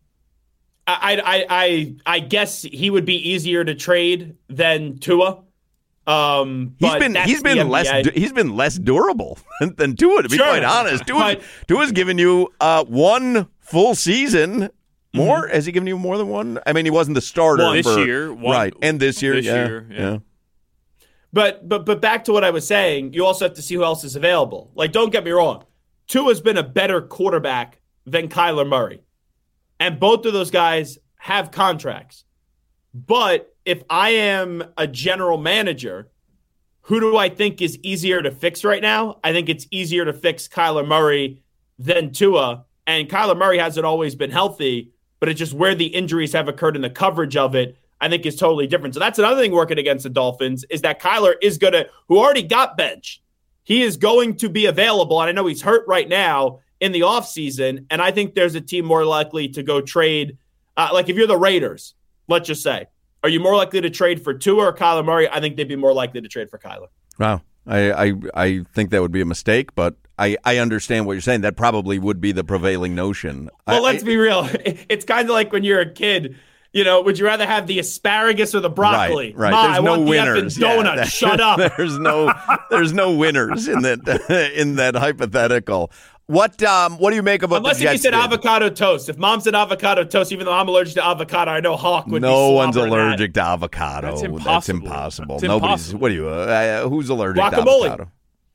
I, I I I guess he would be easier to trade than Tua. Um, he's been he's been less du- he's been less durable than Tua, to be sure. quite honest. Tua's, Tua's given you uh, one full season. More mm-hmm. Has he given you more than one? I mean, he wasn't the starter one, for, this year, one, right? And this year, this yeah, year, yeah. yeah. But but but back to what I was saying. You also have to see who else is available. Like, don't get me wrong, Tua's been a better quarterback than Kyler Murray. And both of those guys have contracts. But if I am a general manager, who do I think is easier to fix right now? I think it's easier to fix Kyler Murray than Tua. And Kyler Murray hasn't always been healthy, but it's just where the injuries have occurred and the coverage of it, I think, is totally different. So that's another thing working against the Dolphins is that Kyler is going to, who already got benched, he is going to be available. And I know he's hurt right now in the offseason, and I think there's a team more likely to go trade. Uh, like if you're the Raiders, let's just say, are you more likely to trade for Tua or Kyler Murray? I think they'd be more likely to trade for Kyler. Wow. I, I, I think that would be a mistake, but I, I understand what you're saying. That probably would be the prevailing notion. Well, I, let's I, be real. It's kind of like when you're a kid, You know, would you rather have the asparagus or the broccoli? Right, right. Ma, There's I no want winners. the effing donut. Yeah, that, Shut up. There's no, there's no winners in that in that hypothetical. What um, what do you make of what Unless the if Jets you said did? avocado toast. If Mom said avocado toast, even though I'm allergic to avocado, I know Hawk would no be one's slobbering allergic that. to avocado. That's impossible. That's impossible. It's Nobody's. impossible. What are you? Uh, who's allergic Guacamole. to avocado?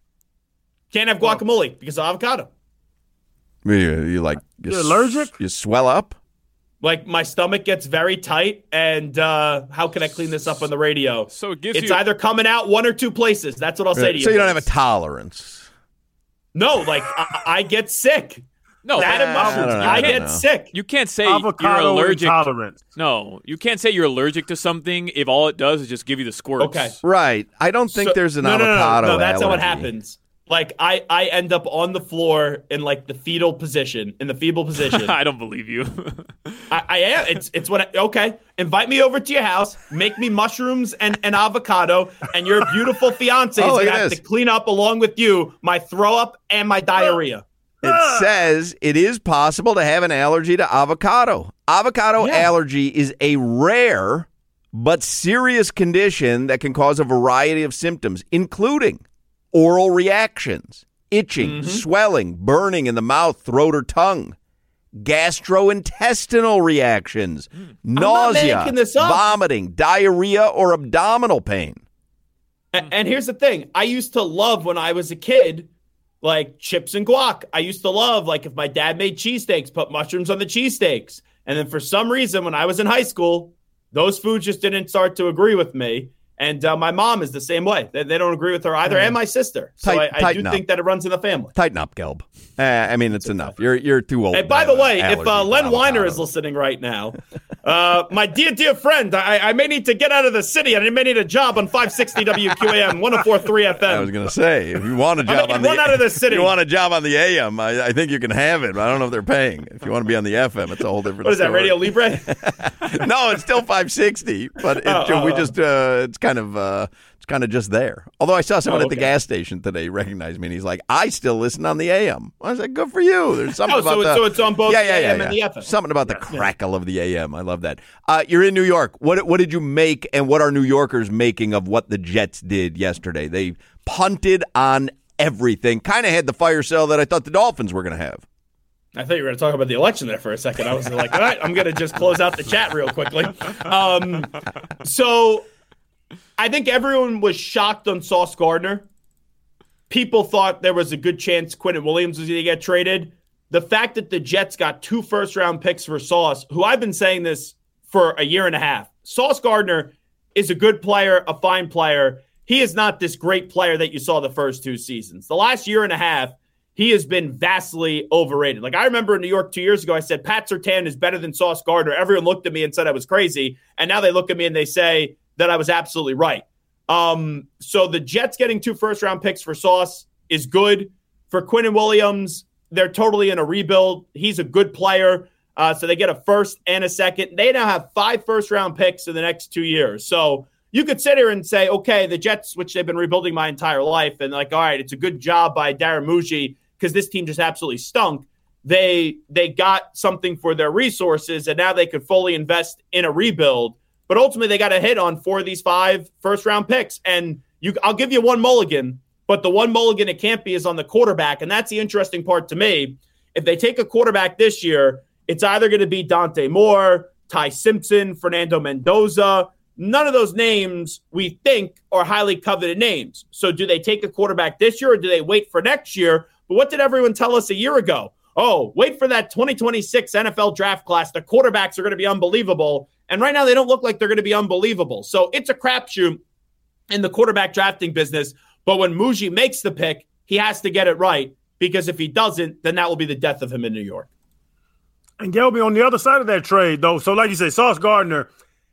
Can't have guacamole because of avocado. You, you like you You're allergic? You swell up. Like my stomach gets very tight, and uh, how can I clean this up on the radio? So it gives it's you- either coming out one or two places. That's what I'll say to you. So you don't have a tolerance. No, like I, I get sick. No, that and mushrooms. I don't know. I, I don't get know. sick. You can't say Avocado you're allergic. intolerance. No, you can't say you're allergic to something if all it does is just give you the squirts. Okay. Right. I don't think So- there's an no, no, no, avocado. No, no, that's not what allergy. happens. Like I, I end up on the floor in like the fetal position, in the fetal position. I don't believe you. I, I am. It's it's what. I, okay, invite me over to your house, make me mushrooms and, and avocado, and your beautiful fiance is Oh, look gonna at have this. to clean up along with you my throw up and my diarrhea. It says it is possible to have an allergy to avocado. Avocado Yeah. allergy is a rare but serious condition that can cause a variety of symptoms, including oral reactions, itching, Mm-hmm. swelling, burning in the mouth, throat, or tongue, gastrointestinal reactions, not nausea, making this up. vomiting, diarrhea, or abdominal pain. And, and here's the thing: I used to love when I was a kid, like chips and guac. I used to love like if my dad made cheesesteaks, put mushrooms on the cheesesteaks. And then for some reason, when I was in high school, those foods just didn't start to agree with me. And uh, my mom is the same way. They, they don't agree with her either, and my sister. So Tight- I, I tighten do up. think that it runs in the family. Tighten up, Gelb. Uh, I mean, it's enough. You're you're too old. Hey, by to the have way, an if uh, allergy to Len Weiner avocado. is listening right now, uh, my dear, dear friend, I, I may need to get out of the city, and I may need a job on five sixty W Q A M, one oh four point three F M. I was going to say, if you want a I'm job gonna on the run out of the city. if you want a job on the A M, I, I think you can have it. But I don't know if they're paying. If you want to be on the F M, it's a whole different. What is that, story. Radio Libre? No, it's still five sixty, but it, Oh, oh, we oh. just uh, it's kind of uh, it's kind of just there. Although I saw someone Oh, at the okay. gas station today recognize me, and he's like, "I still listen on the A M." I was like, "Good for you." There's something Oh, about so it's- the, so it's on both yeah, the yeah, A yeah, M yeah. and the F M. Something about the Yeah, yeah. crackle of the A M. I love that. Uh, you're in New York. What what did you make, and what are New Yorkers making of what the Jets did yesterday? They punted on everything. Kind of had the fire sale that I thought the Dolphins were going to have. I thought you were going to talk about the election there for a second. I was like, all right, I'm going to just close out the chat real quickly. Um, so I think everyone was shocked on Sauce Gardner. People thought there was a good chance Quinnen Williams was going to get traded. The fact that the Jets got two first-round picks for Sauce, who I've been saying this for a year and a half. Sauce Gardner is a good player, a fine player. He is not this great player that you saw the first two seasons. The last year and a half, he has been vastly overrated. Like I remember in New York two years ago, I said, Pat Surtain is better than Sauce Gardner. Everyone looked at me and said I was crazy. And now they look at me and they say that I was absolutely right. Um, so the Jets getting two first round picks for Sauce is good. For Quinnen Williams, they're totally in a rebuild. He's a good player. Uh, so they get a first and a second. They now have five first round picks in the next two years. So you could sit here and say, okay, the Jets, which they've been rebuilding my entire life, and like, all right, it's a good job by Darren Muji because this team just absolutely stunk. They they got something for their resources, and now they could fully invest in a rebuild. But ultimately, they got a hit on four of these five first-round picks. And you, I'll give you one mulligan, but the one mulligan it can't be is on the quarterback, and that's the interesting part to me. If they take a quarterback this year, it's either going to be Dante Moore, Ty Simpson, Fernando Mendoza. None of those names we think are highly coveted names. So do they take a quarterback this year or do they wait for next year? But what did everyone tell us a year ago? Oh, wait for that twenty twenty-six N F L draft class. The quarterbacks are going to be unbelievable. And right now they don't look like they're going to be unbelievable. So it's a crapshoot in the quarterback drafting business. But when Muji makes the pick, he has to get it right because if he doesn't, then that will be the death of him in New York. And Gelby, on the other side of that trade, though, so like you say, Sauce Gardner,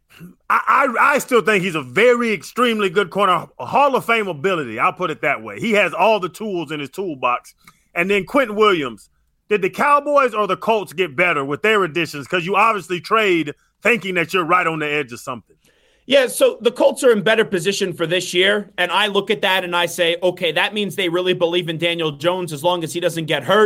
I, I I still think he's a very extremely good corner, a Hall of Fame ability. I'll put it that way. He has all the tools in his toolbox. And then Quinnen Williams, did the Cowboys or the Colts get better with their additions? Because you obviously trade thinking that you're right on the edge of something. Yeah, so the Colts are in better position for this year, and I look at that and I say, okay, that means they really believe in Daniel Jones as long as he doesn't get hurt.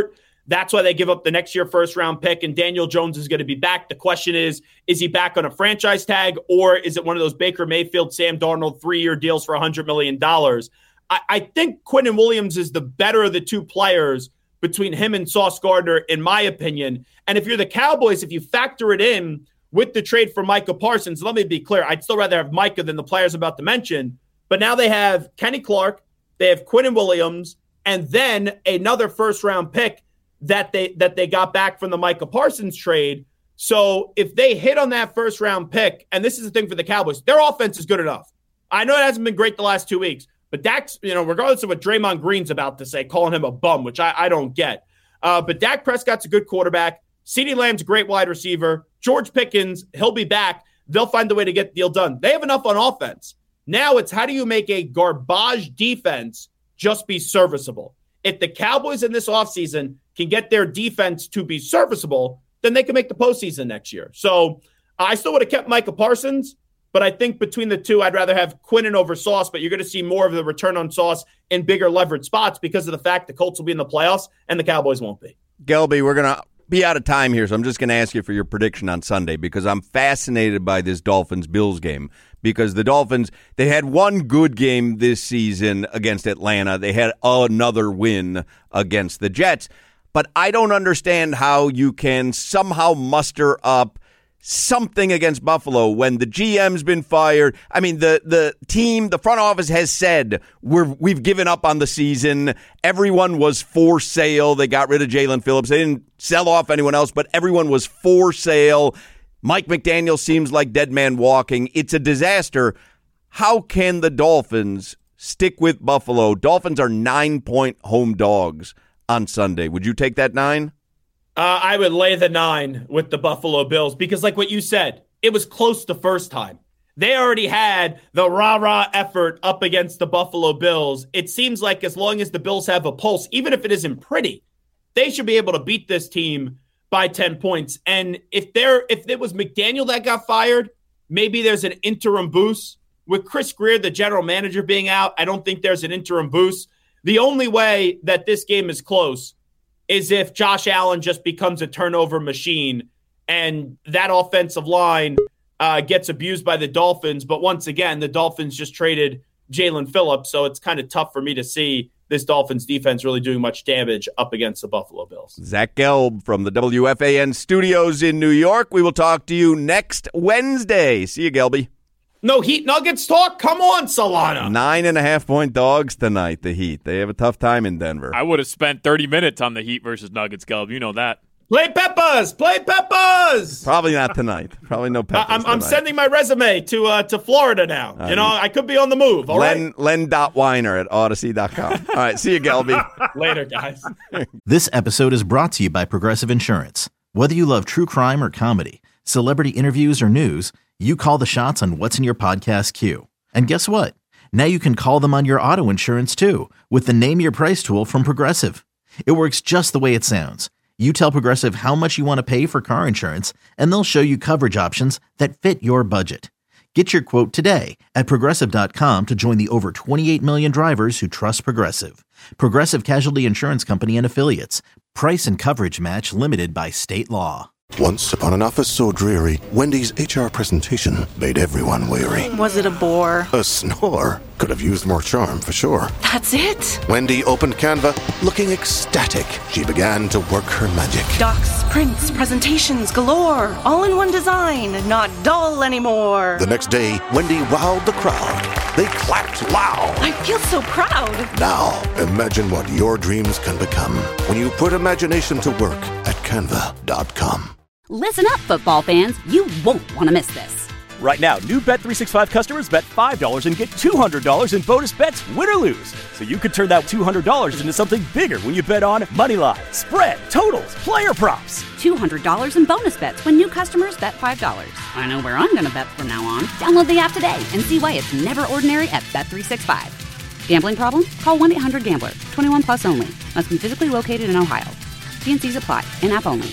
That's why they give up the next year first round pick, and Daniel Jones is going to be back. The question is, is he back on a franchise tag, or is it one of those Baker Mayfield, Sam Darnold three-year deals for one hundred million dollars? I, I think Quinnen Williams is the better of the two players between him and Sauce Gardner, in my opinion. And if you're the Cowboys, if you factor it in with the trade for Micah Parsons, let me be clear, I'd still rather have Micah than the players I'm about to mention. But now they have Kenny Clark, they have Quinnen Williams, and then another first-round pick that they that they got back from the Micah Parsons trade. So if they hit on that first round pick, and this is the thing for the Cowboys, their offense is good enough. I know it hasn't been great the last two weeks, but Dak's, you know, regardless of what Draymond Green's about to say, calling him a bum, which I, I don't get. Uh, but Dak Prescott's a good quarterback. CeeDee Lamb's a great wide receiver. George Pickens, he'll be back. They'll find a way to get the deal done. They have enough on offense. Now it's how do you make a garbage defense just be serviceable? If the Cowboys in this offseason can get their defense to be serviceable, then they can make the postseason next year. So I still would have kept Micah Parsons, but I think between the two, I'd rather have Quinnen over Sauce, but you're going to see more of the return on Sauce in bigger leverage spots because of the fact the Colts will be in the playoffs and the Cowboys won't be. Gelby, we're going to be out of time here, so I'm just going to ask you for your prediction on Sunday because I'm fascinated by this Dolphins-Bills game because the Dolphins, they had one good game this season against Atlanta. They had another win against the Jets. But I don't understand how you can somehow muster up something against Buffalo when the G M's been fired. I mean, the the team, the front office has said we're we've given up on the season. Everyone was for sale. They got rid of Jalen Phillips. They didn't sell off anyone else, but everyone was for sale. Mike McDaniel seems like dead man walking. It's a disaster. How can the Dolphins stick with Buffalo? Dolphins are nine-point home dogs on Sunday. Would you take that nine? Uh, I would lay the nine with the Buffalo Bills because like what you said, it was close the first time. They already had the rah-rah effort up against the Buffalo Bills. It seems like as long as the Bills have a pulse, even if it isn't pretty, they should be able to beat this team by ten points. And if there, if it was McDaniel that got fired, maybe there's an interim boost. With Chris Grier, the general manager, being out, I don't think there's an interim boost. The only way that this game is close is if Josh Allen just becomes a turnover machine and that offensive line uh, gets abused by the Dolphins. But once again, the Dolphins just traded Jalen Phillips, so it's kind of tough for me to see this Dolphins defense really doing much damage up against the Buffalo Bills. Zach Gelb from the W F A N studios in New York. We will talk to you next Wednesday. See you, Gelby. No Heat Nuggets talk? Come on, Solana. Nine and a half point dogs tonight, the Heat. They have a tough time in Denver. I would have spent thirty minutes on the Heat versus Nuggets, Gelb. You know that. Play Peppers! Play Peppers! Probably not tonight. Probably no Peppers I'm, I'm tonight. sending my resume to uh, to Florida now. Uh, you know, I could be on the move, all Len, right? Len.Weiner at Odyssey dot com. All right, see you, Gelby. Later, guys. This episode is brought to you by Progressive Insurance. Whether you love true crime or comedy, celebrity interviews or news, you call the shots on what's in your podcast queue. And guess what? Now you can call them on your auto insurance too with the Name Your Price tool from Progressive. It works just the way it sounds. You tell Progressive how much you want to pay for car insurance, and they'll show you coverage options that fit your budget. Get your quote today at Progressive dot com to join the over twenty-eight million drivers who trust Progressive. Progressive Casualty Insurance Company and Affiliates. Price and coverage match limited by state law. Once upon an office so dreary, Wendy's H R presentation made everyone weary. Was it a bore? A snore could have used more charm for sure. That's it? Wendy opened Canva, looking ecstatic. She began to work her magic. Docs, prints, presentations galore. All in one design, not dull anymore. The next day, Wendy wowed the crowd. They clapped loud. I feel so proud. Now, imagine what your dreams can become when you put imagination to work at canva dot com. Listen up, football fans. You won't want to miss this. Right now, new Bet three sixty-five customers bet five dollars and get two hundred dollars in bonus bets, win or lose. So you could turn that two hundred dollars into something bigger when you bet on money line, spread, totals, player props. two hundred dollars in bonus bets when new customers bet five dollars. I know where I'm going to bet from now on. Download the app today and see why it's never ordinary at Bet three sixty-five. Gambling problem? Call one eight hundred gambler. twenty-one plus only. Must be physically located in Ohio. T and C's apply. In-app only.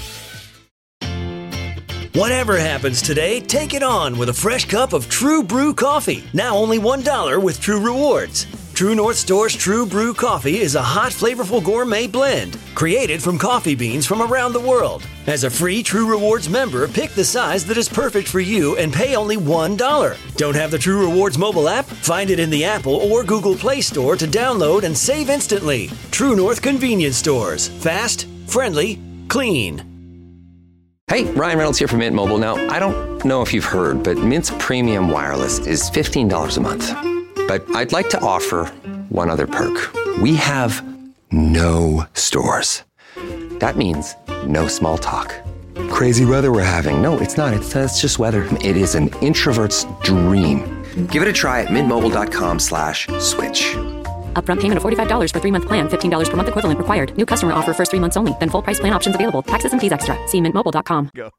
Whatever happens today, take it on with a fresh cup of True Brew coffee. Now only one dollar with True Rewards. True North Store's True Brew Coffee is a hot, flavorful gourmet blend created from coffee beans from around the world. As a free True Rewards member, pick the size that is perfect for you and pay only one dollar. Don't have the True Rewards mobile app? Find it in the Apple or Google Play Store to download and save instantly. True North Convenience Stores. Fast, friendly, clean. Hey, Ryan Reynolds here from Mint Mobile. Now, I don't know if you've heard, but Mint's premium wireless is fifteen dollars a month. But I'd like to offer one other perk. We have no stores. That means no small talk. Crazy weather we're having. No, it's not. It's, uh, it's just weather. It is an introvert's dream. Give it a try at mintmobile.com slash switch. Upfront payment of forty-five dollars for three-month plan, fifteen dollars per month equivalent required. New customer offer first three months only. Then full price plan options available. Taxes and fees extra. See mint mobile dot com. Go.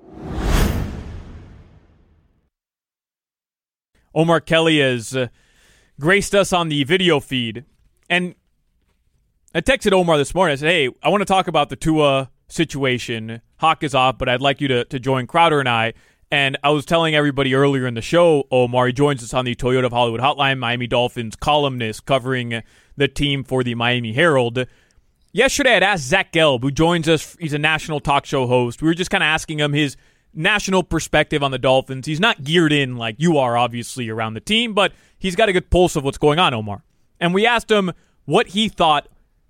Omar Kelly has uh, graced us on the video feed. And I texted Omar this morning. I said, hey, I want to talk about the Tua situation. Hawk is off, but I'd like you to, to join Crowder and I. And I was telling everybody earlier in the show, Omar, he joins us on the Toyota of Hollywood Hotline, Miami Dolphins columnist covering the team for the Miami Herald. Yesterday, I'd asked Zach Gelb, who joins us. He's a national talk show host. We were just kind of asking him his national perspective on the Dolphins. He's not geared in like you are, obviously, around the team, but he's got a good pulse of what's going on, Omar. And we asked him what he thought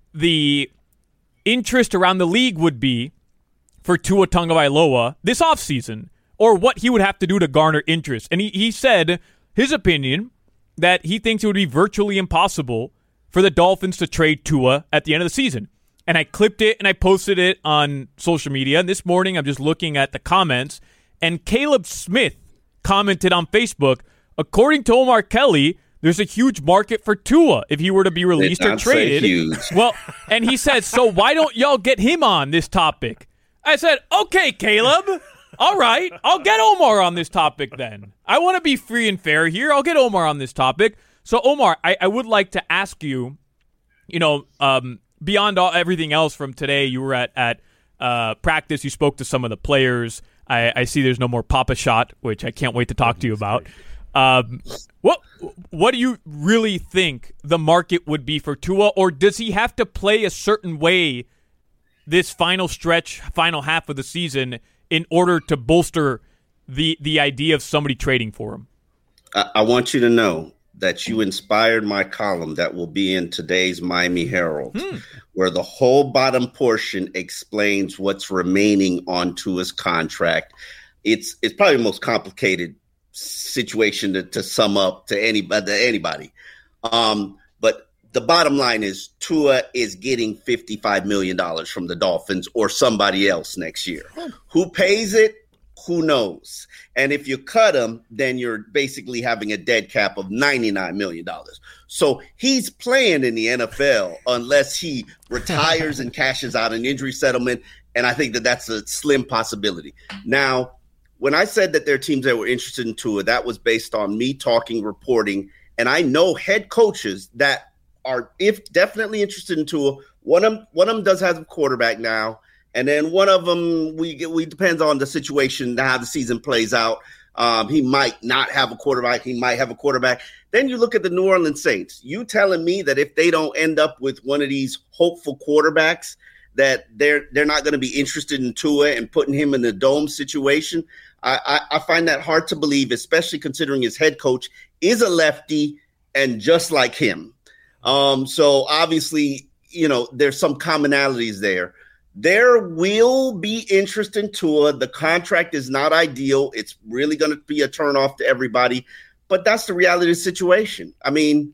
the interest around the league would be for Tua Tagovailoa this offseason, or what he would have to do to garner interest. And he, he said his opinion that he thinks it would be virtually impossible for the Dolphins to trade Tua at the end of the season. And I clipped it and I posted it on social media. And this morning I'm just looking at the comments, and Caleb Smith commented on Facebook, according to Omar Kelly, there's a huge market for Tua if he were to be released or traded. Well, and he says, so why don't y'all get him on this topic? I said, okay, Caleb. All right, I'll get Omar on this topic then. I want to be free and fair here. I'll get Omar on this topic. So, Omar, I, I would like to ask you, you know, um, beyond all, everything else from today, you were at, at uh, practice. You spoke to some of the players. I, I see there's no more Papa Shot, which I can't wait to talk to you about. Um, what what do you really think the market would be for Tua, or does he have to play a certain way this final stretch, final half of the season, in order to bolster the the idea of somebody trading for him? I, I want you to know that you inspired my column that will be in today's Miami Herald, hmm. where the whole bottom portion explains what's remaining on Tua's contract. It's it's probably the most complicated situation to, to sum up to anybody. To anybody. Um, but the bottom line is Tua is getting fifty-five million dollars from the Dolphins or somebody else next year. Who pays it? Who knows? And if you cut him, then you're basically having a dead cap of ninety-nine million dollars. So he's playing in the N F L unless he retires and cashes out an injury settlement. And I think that that's a slim possibility. Now, when I said that there are teams that were interested in Tua, that was based on me talking, reporting. And I know head coaches that are if definitely interested in Tua. One of them, one of them does have a quarterback now, and then one of them we get we depends on the situation, how the season plays out. Um, he might not have a quarterback. He might have a quarterback. Then you look at the New Orleans Saints. You telling me that if they don't end up with one of these hopeful quarterbacks, that they're they're not going to be interested in Tua and putting him in the dome situation? I, I, I find that hard to believe, especially considering his head coach is a lefty and just like him. Um, so obviously, you know, there's some commonalities there. There will be interest in Tua. The contract is not ideal. It's really going to be a turnoff to everybody, but that's the reality of the situation. I mean,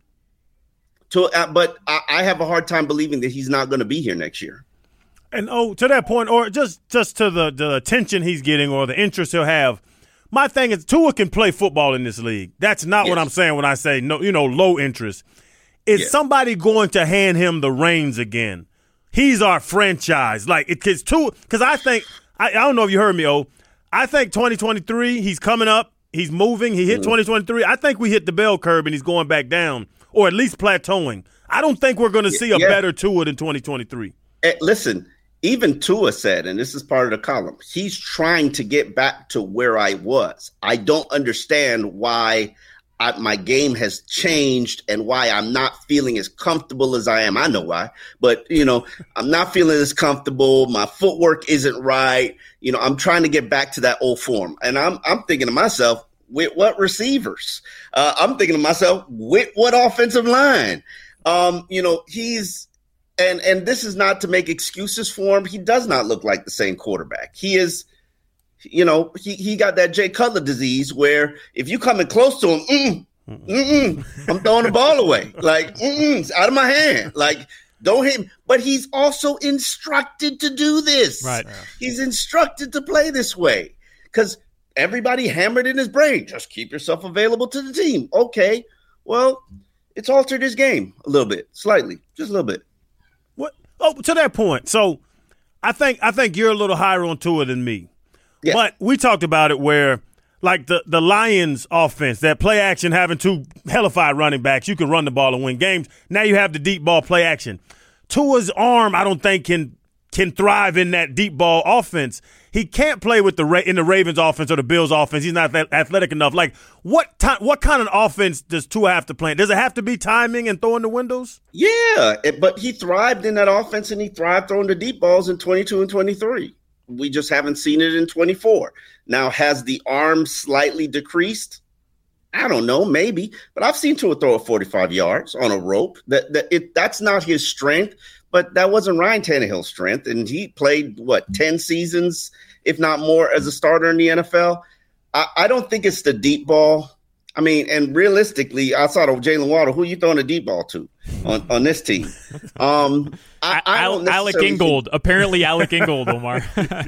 to, uh, but I, I have a hard time believing that he's not going to be here next year. And, oh, to that point, or just, just to the, the attention he's getting or the interest he'll have, my thing is Tua can play football in this league. That's not yes. what I'm saying when I say, no, you know, low interest. Is yes. somebody going to hand him the reins again? He's our franchise. Like, it because Tua, because I think, I, I don't know if you heard me, oh, I think twenty twenty-three, he's coming up, he's moving, he hit mm-hmm. twenty twenty-three. I think we hit the bell curve and he's going back down, or at least plateauing. I don't think we're going to see a yeah. better Tua than twenty twenty-three. Hey, listen, even Tua said, and this is part of the column, he's trying to get back to where I was. I don't understand why I, my game has changed and why I'm not feeling as comfortable as I am. I know why, but you know, I'm not feeling as comfortable. My footwork isn't right. You know, I'm trying to get back to that old form. And I'm, I'm thinking to myself, with what receivers? Uh, I'm thinking to myself, with what offensive line? Um, you know, he's, and, and this is not to make excuses for him. He does not look like the same quarterback. He is, You know, he, he got that Jay Cutler disease where if you coming close to him, mm, mm-mm, I'm throwing the ball away. Like, mm-mm, it's out of my hand. Like, don't hit him. But he's also instructed to do this. Right. He's instructed to play this way because everybody hammered in his brain. Just keep yourself available to the team. Okay, well, it's altered his game a little bit, slightly, just a little bit. What? Oh, to that point. So I think I think you're a little higher on Tua than me. Yeah. But we talked about it where, like, the, the Lions offense, that play action having two hellified running backs, you can run the ball and win games. Now you have the deep ball play action. Tua's arm, I don't think, can can thrive in that deep ball offense. He can't play with the in the Ravens offense or the Bills offense. He's not that athletic enough. Like, what time, what kind of offense does Tua have to play? Does it have to be timing and throwing the windows? Yeah, it, but he thrived in that offense, and he thrived throwing the deep balls in twenty-two and twenty-three. We just haven't seen it in twenty-four. Now, has the arm slightly decreased? I don't know, maybe. But I've seen Tua throw it forty-five yards on a rope. That, that it, that's not his strength, but that wasn't Ryan Tannehill's strength. And he played, what, ten seasons, if not more, as a starter in the N F L. I, I don't think it's the deep ball. I mean, and realistically, outside of Jalen Waddle, who are you throwing a deep ball to on, on this team? Um, I, I don't Alec Ingold. Think... Apparently, Alec Ingold, Omar.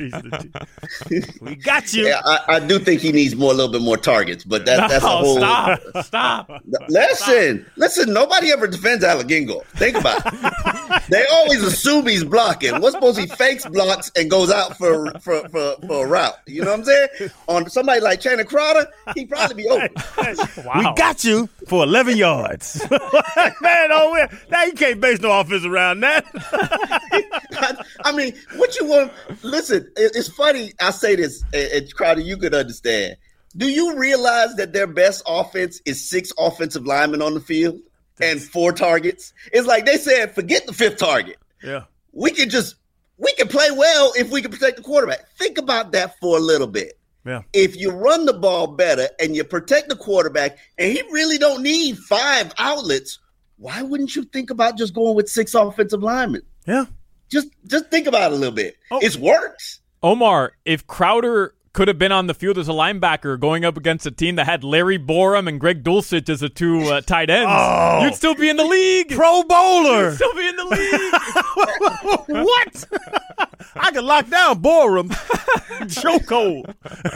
We got you. Yeah, I, I do think he needs more, a little bit more targets, but that, no, that's a whole. Stop! Stop! Listen, stop. listen. Nobody ever defends Alec Ingold. Think about it. They always assume he's blocking. What's supposed he fakes blocks and goes out for for, for for a route? You know what I'm saying? On somebody like Channing Crowder, he'd probably be open. Wow. We got you for eleven yards. Man, oh, now you can't base no offense around that. I, I mean, what you want? Listen, it, it's funny. I say this, and, and Crowder, you could understand. Do you realize that their best offense is six offensive linemen on the field and four targets? It's like they said, forget the fifth target. Yeah, we can just we can play well if we can protect the quarterback. Think about that for a little bit. Yeah. If you run the ball better and you protect the quarterback, and he really don't need five outlets, why wouldn't you think about just going with six offensive linemen? Yeah. Just just think about it a little bit. Oh. It's works. Omar, if Crowder could have been on the field as a linebacker going up against a team that had Larry Borum and Greg Dulcich as the two uh, tight ends, oh. you'd still be in the league. Pro Bowler. You'd still be in the league. What? I could lock down Borum. Chokehold.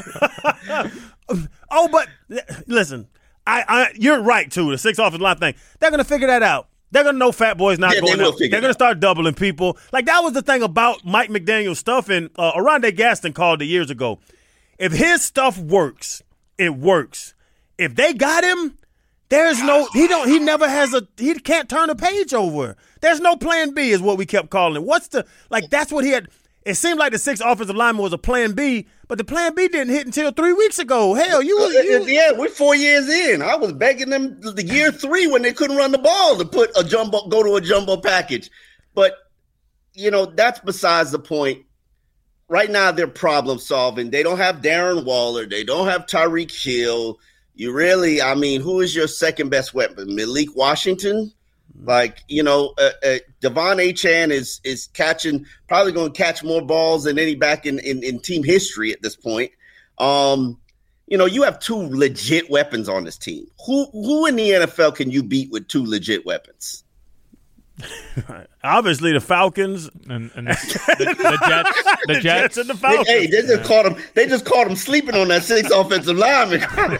Oh, but listen, I, I you're right, too. The six offensive line thing. They're going to figure that out. They're going to know Fat Boy's not yeah, going they out. They're going to start doubling people. Like, that was the thing about Mike McDaniel's stuff, and uh, Oronde Gaston called it years ago. If his stuff works, it works. If they got him, there's no – he don't. He never has a – he can't turn a page over. There's no plan B is what we kept calling it. What's the – like, that's what he had – it seemed like the six offensive lineman was a plan B, but the plan B didn't hit until three weeks ago. Hell, you was you... yeah. We're four years in. I was begging them the year three when they couldn't run the ball to put a jumbo, go to a jumbo package. But you know that's besides the point. Right now, they're problem solving. They don't have Darren Waller. They don't have Tyreek Hill. You really, I mean, who is your second best weapon? Malik Washington. Like, you know, uh, uh, Devon Achane is is catching, probably going to catch more balls than any back in, in, in team history at this point. Um, you know, you have two legit weapons on this team. Who who in the N F L can you beat with two legit weapons? Obviously, the Falcons and, and the, the, the Jets, the, the Jets. Jets and the Falcons. Hey, they just caught them. They just caught them sleeping on that six offensive lineman.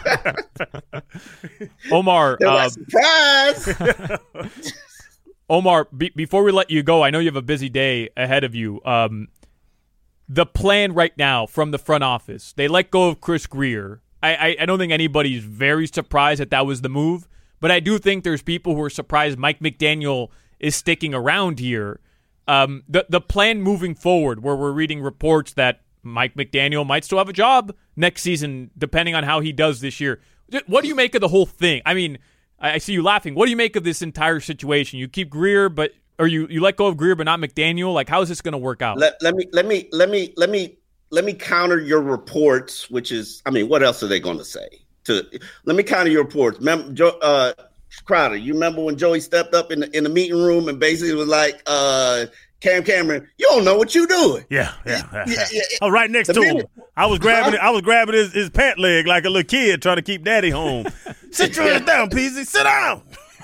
Omar, They're uh, like, surprise. Omar, be, before we let you go, I know you have a busy day ahead of you. Um, the plan right now from the front office, they let go of Chris Grier. I, I, I don't think anybody's very surprised that that was the move, but I do think there's people who are surprised Mike McDaniel is sticking around here. Um, the the plan moving forward, where we're reading reports that Mike McDaniel might still have a job next season, depending on how he does this year. What do you make of the whole thing? I mean, I see you laughing. What do you make of this entire situation? You keep Grier, but or you, you let go of Grier, but not McDaniel. Like, how is this going to work out? Let, let me let me let me let me let me counter your reports, which is, I mean, what else are they going to say? To let me counter your reports. Remember, Joe, uh, Crowder, you remember when Joey stepped up in the in the meeting room and basically was like, uh, Cam Cameron, you don't know what you're doing. Yeah, yeah. yeah, yeah, yeah. I was right next The to minute- him. I was grabbing I was grabbing his, his pant leg like a little kid trying to keep daddy home. Sit your ass down, Peasy. Sit down.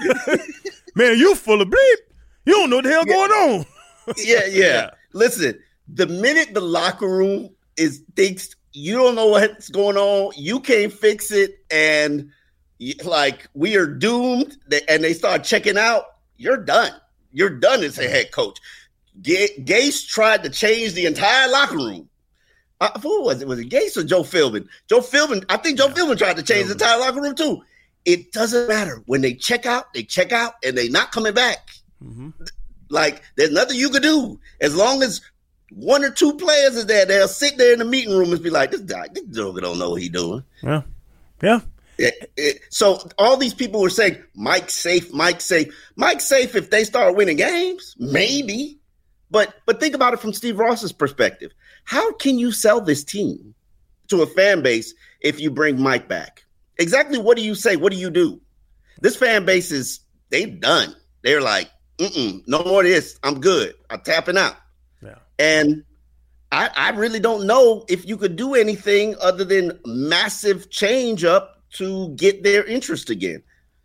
Man, you full of bleep. You don't know what the hell Yeah. going on. yeah, yeah. Listen, the minute the locker room is thinks you don't know what's going on, you can't fix it, and y- like we are doomed, they- and they start checking out, you're done. You're done as a head coach. Ga- Gase tried to change the entire locker room. Uh, who was it? Was it Gase or Joe Philbin? Joe Philbin. I think Joe yeah. Philbin tried to change the entire locker room too. It doesn't matter. When they check out, they check out, and they not coming back. Mm-hmm. Like, there's nothing you can do. As long as one or two players is there, they'll sit there in the meeting room and be like, this guy, this joker don't know what he's doing. Yeah. Yeah. It, it, so all these people were saying, Mike's safe, Mike's safe. Mike's safe if they start winning games, maybe. But but think about it from Steve Ross's perspective. How can you sell this team to a fan base if you bring Mike back? Exactly what do you say? What do you do? This fan base is, they done. They're like, mm-mm, no more of this. I'm good. I'm tapping out. Yeah. And I, I really don't know if you could do anything other than massive change up to get their interest again.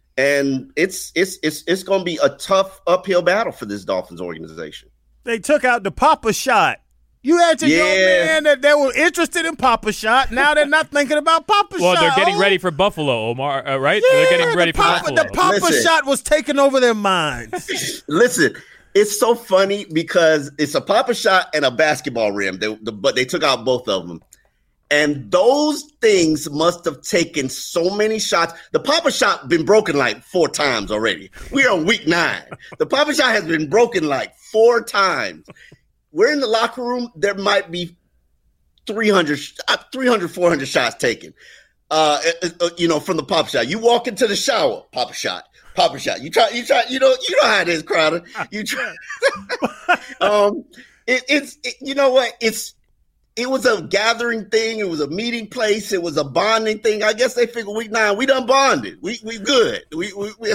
And it's it's it's it's going to be a tough uphill battle for this Dolphins organization. They took out the Papa Shot. You had your Yeah. young man that they were interested in Papa Shot. Now they're not thinking about Papa Well, Shot. they're getting oh. ready for Buffalo, Omar, uh, right? Yeah, they're getting ready the for Papa, Buffalo. The Papa Listen. Shot was taking over their minds. Listen, it's so funny because it's a Papa Shot and a basketball rim, they, the, but they took out both of them. And those things must have taken so many shots. The Papa Shot been broken like four times already. We're on week nine. The Papa Shot has been broken like four times. We're in the locker room. There might be three hundred, three hundred, four hundred shots taken, uh, uh, you know, from the Papa Shot. You walk into the shower, Papa Shot, Papa Shot. You try, you try, you know, you know how it is, Crowder. You try. um, it, it's, it, you know what? It's, it was a gathering thing. It was a meeting place. It was a bonding thing. I guess they figured week nine, we done bonded. We, we good. We, we, we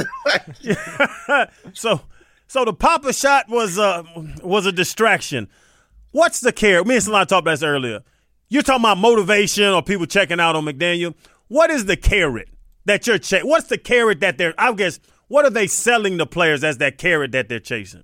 so, so the Papa Shot was uh, was a distraction. What's the carrot? Me and Salon talked about this earlier. You're talking about motivation or people checking out on McDaniel. What is the carrot that you're chasing? What's the carrot that they're, I guess, what are they selling the players as that carrot that they're chasing?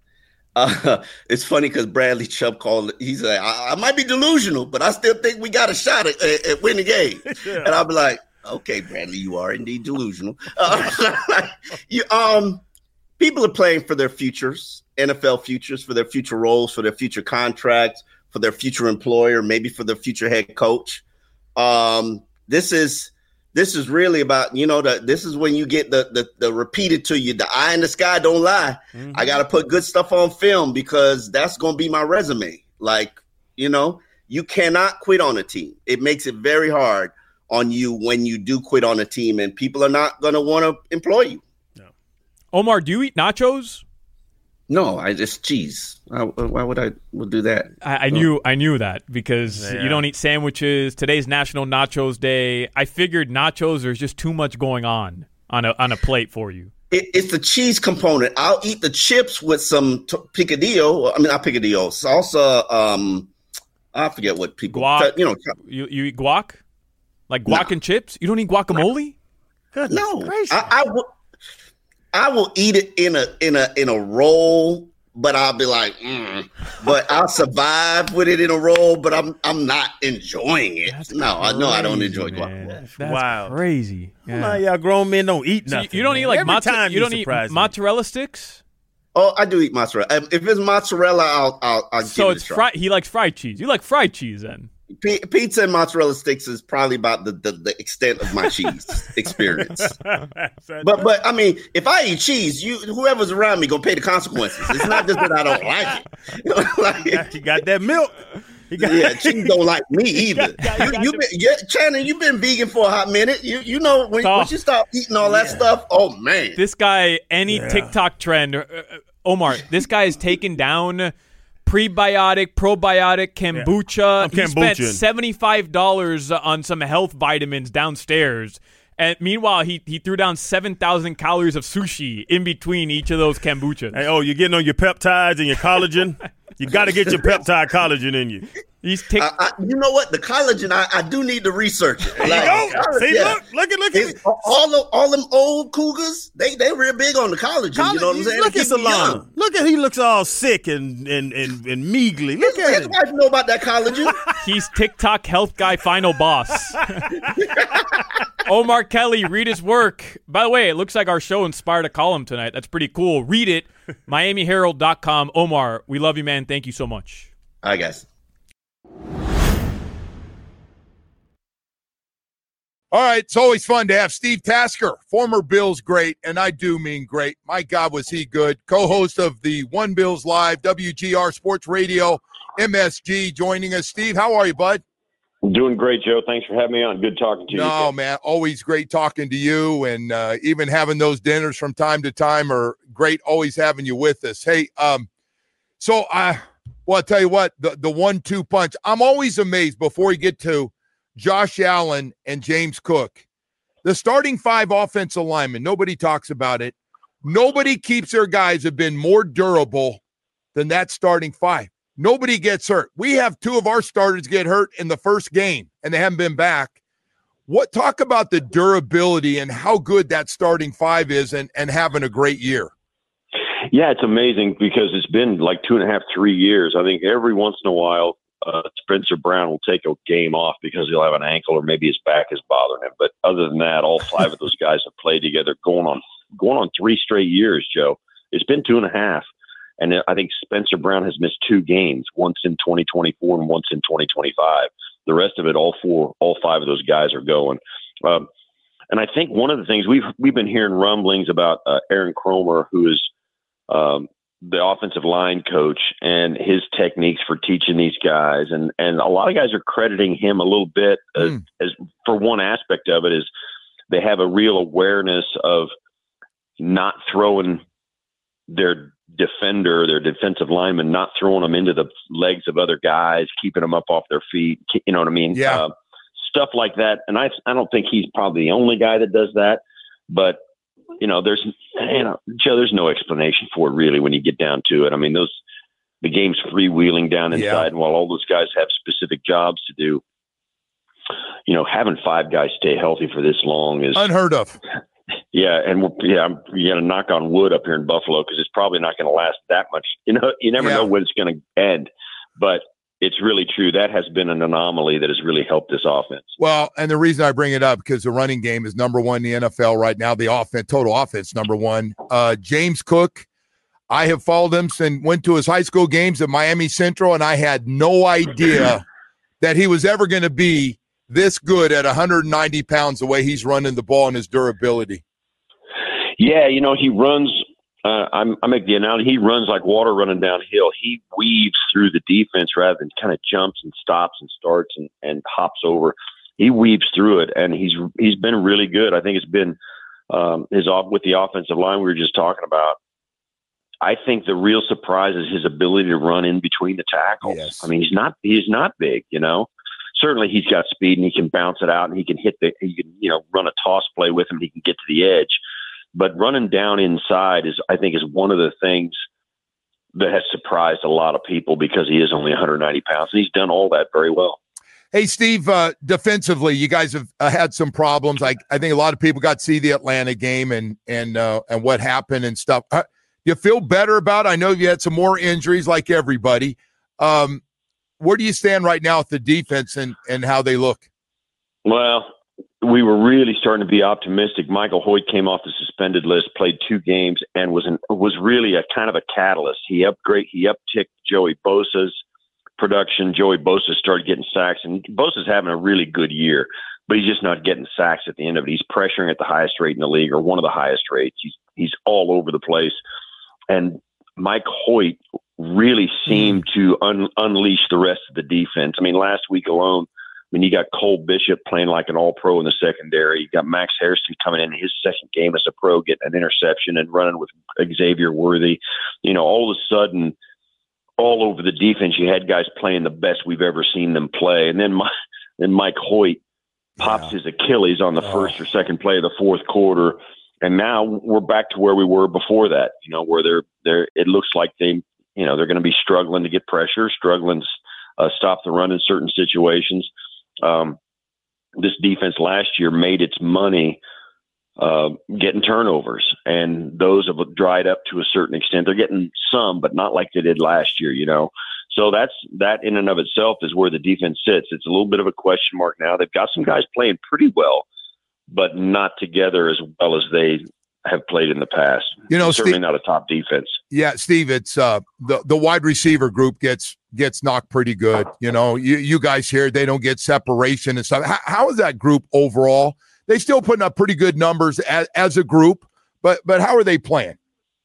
Uh, it's funny because Bradley Chubb called. He's like, I, I might be delusional, but I still think we got a shot at, at, at winning the game. Yeah. And I'll be like, okay, Bradley, you are indeed delusional. Uh, you, um, people are playing for their futures, N F L futures, for their future roles, for their future contracts, for their future employer, maybe for their future head coach. Um, this is this is really about, you know, the, this is when you get the, the the repeated to you, the eye in the sky don't lie. Mm-hmm. I got to put good stuff on film because that's going to be my resume. Like, you know, you cannot quit on a team. It makes it very hard on you when you do quit on a team, and people are not going to want to employ you. No. Omar, do you eat nachos? No, I just cheese. I, why would I would do that? I, I knew I knew that because Yeah. you don't eat sandwiches. Today's National Nachos Day. I figured nachos, there's just too much going on on a on a plate for you. It, it's the cheese component. I'll eat the chips with some t- picadillo. I mean, not picadillo, salsa. Um, I forget what people. Guac. You know, You you eat guac? Like guac and chips? You don't eat guacamole? Goodness no. gracious. I, I will. I will eat it in a in a in a roll, but I'll be like, mm. but I'll survive with it in a roll. But I'm I'm not enjoying it. That's no, I know I don't crazy, enjoy man. guacamole. That's Wow. crazy. Well, Yeah. now y'all grown men don't eat So you- nothing. you don't eat like Every mozza- time you don't eat surprise me. mozzarella sticks? Oh, I do eat mozzarella. Um, If it's mozzarella, I'll I'll, I'll So give it's it a try. fried. He likes fried cheese. You like fried cheese then? P- pizza and mozzarella sticks is probably about the, the, the extent of my cheese experience. But but I mean, if I eat cheese, you whoever's around me gonna pay the consequences. It's not just that I don't like it. He got that milk. yeah, chickens don't like me either. got- you, got you to- been, yeah, Channing, you've been vegan for a hot minute. You you know when Oh. once you stop eating all that stuff, oh man. This guy, any Yeah. TikTok trend, uh, uh, Omar, this guy has taken down prebiotic, probiotic, kombucha. I'm He spent kombuchan. seventy-five dollars on some health vitamins downstairs. And meanwhile, he, he threw down seven thousand calories of sushi in between each of those kombuchas. Hey, oh, you're getting on your peptides and your collagen? You got to get your peptide collagen in you. He's t- I, I, you know what? The collagen, I, I do need to research it. There you go. See, look, look at look at It's- all the, all them old cougars, they they real big on the collagen. you know what I'm saying? Look They at keep you Solana. young. Look at he looks all sick and and and, and meagly. Look at His him. wife know about that collagen. He's TikTok health guy final boss. Omar Kelly, read his work. By the way, it looks like our show inspired a column tonight. That's pretty cool. Read it. Miami Herald dot com. Omar, we love you, man. Thank you so much. I guess. All right, it's always fun to have Steve Tasker, former Bills great, and I do mean great. My God, was he good. Co-host of the One Bills Live, W G R Sports Radio, M S G, joining us. Steve, how are you, bud? Doing great, Joe. Thanks for having me on. Good talking to you. No, man, always great talking to you, and uh, even having those dinners from time to time are great. Always having you with us. Hey, um, so I, well, I'll tell you what, the the one-two punch. I'm always amazed before we get to Josh Allen and James Cook, the starting five offensive linemen. Nobody talks about it. Nobody keeps their guys have been more durable than that starting five. Nobody gets hurt. We have two of our starters get hurt in the first game, and they haven't been back. What talk about the durability and how good that starting five is, and, and having a great year? Yeah, it's amazing because it's been like two and a half, three years. I think every once in a while, uh, Spencer Brown will take a game off because he'll have an ankle or maybe his back is bothering him. But other than that, all five of those guys have played together going on going on three straight years, Joe. It's been two and a half. And I think Spencer Brown has missed two games, once in twenty twenty-four and once in twenty twenty-five. The rest of it, all four, all five of those guys are going. Um, and I think one of the things we've we've been hearing rumblings about uh, Aaron Cromer, who is um, the offensive line coach, and his techniques for teaching these guys. And, and a lot of guys are crediting him a little bit as, mm. as for one aspect of it is they have a real awareness of not throwing their defender, their defensive lineman, not throwing them into the legs of other guys, keeping them up off their feet. You know what I mean? Yeah. Uh, stuff like that. And I, I don't think he's probably the only guy that does that, but you know, there's, you know, Joe, there's no explanation for it really when you get down to it. I mean, those, the game's freewheeling down inside, yeah. and while all those guys have specific jobs to do, you know, having five guys stay healthy for this long is unheard of. Yeah, and we're, yeah, I'm, you got to knock on wood up here in Buffalo because it's probably not going to last that much. You know, you never yeah. know when it's going to end, but it's really true. That has been an anomaly that has really helped this offense. Well, and the reason I bring it up because the running game is number one in the N F L right now. The offense, total offense, number one. Uh, James Cook, I have followed him and went to his high school games at Miami Central, and I had no idea that he was ever going to be this good at one hundred ninety pounds, the way he's running the ball and his durability. Yeah, you know, he runs, uh, I'm, I make the analogy, he runs like water running downhill. He weaves through the defense rather than kind of jumps and stops and starts and, and hops over. He weaves through it, and he's he's been really good. I think it's been um, his off with the offensive line we were just talking about. I think the real surprise is his ability to run in between the tackles. Yes. I mean, he's not he's not big, you know. Certainly he's got speed and he can bounce it out and he can hit the, he can, you know, run a toss play with him. He can get to the edge, but running down inside is, I think is one of the things that has surprised a lot of people because he is only one hundred ninety pounds and he's done all that very well. Hey, Steve, uh, defensively, you guys have uh, had some problems. I, I think a lot of people got to see the Atlanta game and, and, uh, and what happened and stuff. Uh, you feel better about it? I know you had some more injuries like everybody. Um, Where do you stand right now with the defense and, and how they look? Well, we were really starting to be optimistic. Michael Hoyt came off the suspended list, played two games, and was an, was really a kind of a catalyst. He upgrade, he upticked Joey Bosa's production. Joey Bosa started getting sacks, and Bosa's having a really good year, but he's just not getting sacks at the end of it. He's pressuring at the highest rate in the league, or one of the highest rates. He's he's all over the place, and Mike Hoyt really seemed to un- unleash the rest of the defense. I mean, last week alone, I mean, you got Cole Bishop playing like an all-pro in the secondary. You got Max Harrison coming in his second game as a pro, getting an interception and running with Xavier Worthy. You know, all of a sudden, all over the defense, you had guys playing the best we've ever seen them play. And then, my, then Mike Hoyt pops yeah. his Achilles on the oh. first or second play of the fourth quarter. And now we're back to where we were before that, you know, where they're, they're, it looks like they, you know, they're going to be struggling to get pressure, struggling to uh, stop the run in certain situations. Um, this defense last year made its money uh, getting turnovers, and those have dried up to a certain extent. They're getting some, but not like they did last year, you know. So that's that in and of itself is where the defense sits. It's a little bit of a question mark now. They've got some guys playing pretty well, but not together as well as they have played in the past. You know, certainly Steve, not a top defense. Yeah, Steve, it's uh, the the wide receiver group gets gets knocked pretty good. You know, you you guys here, they don't get separation and stuff. How, how is that group overall? They still putting up pretty good numbers as, as a group, but but how are they playing?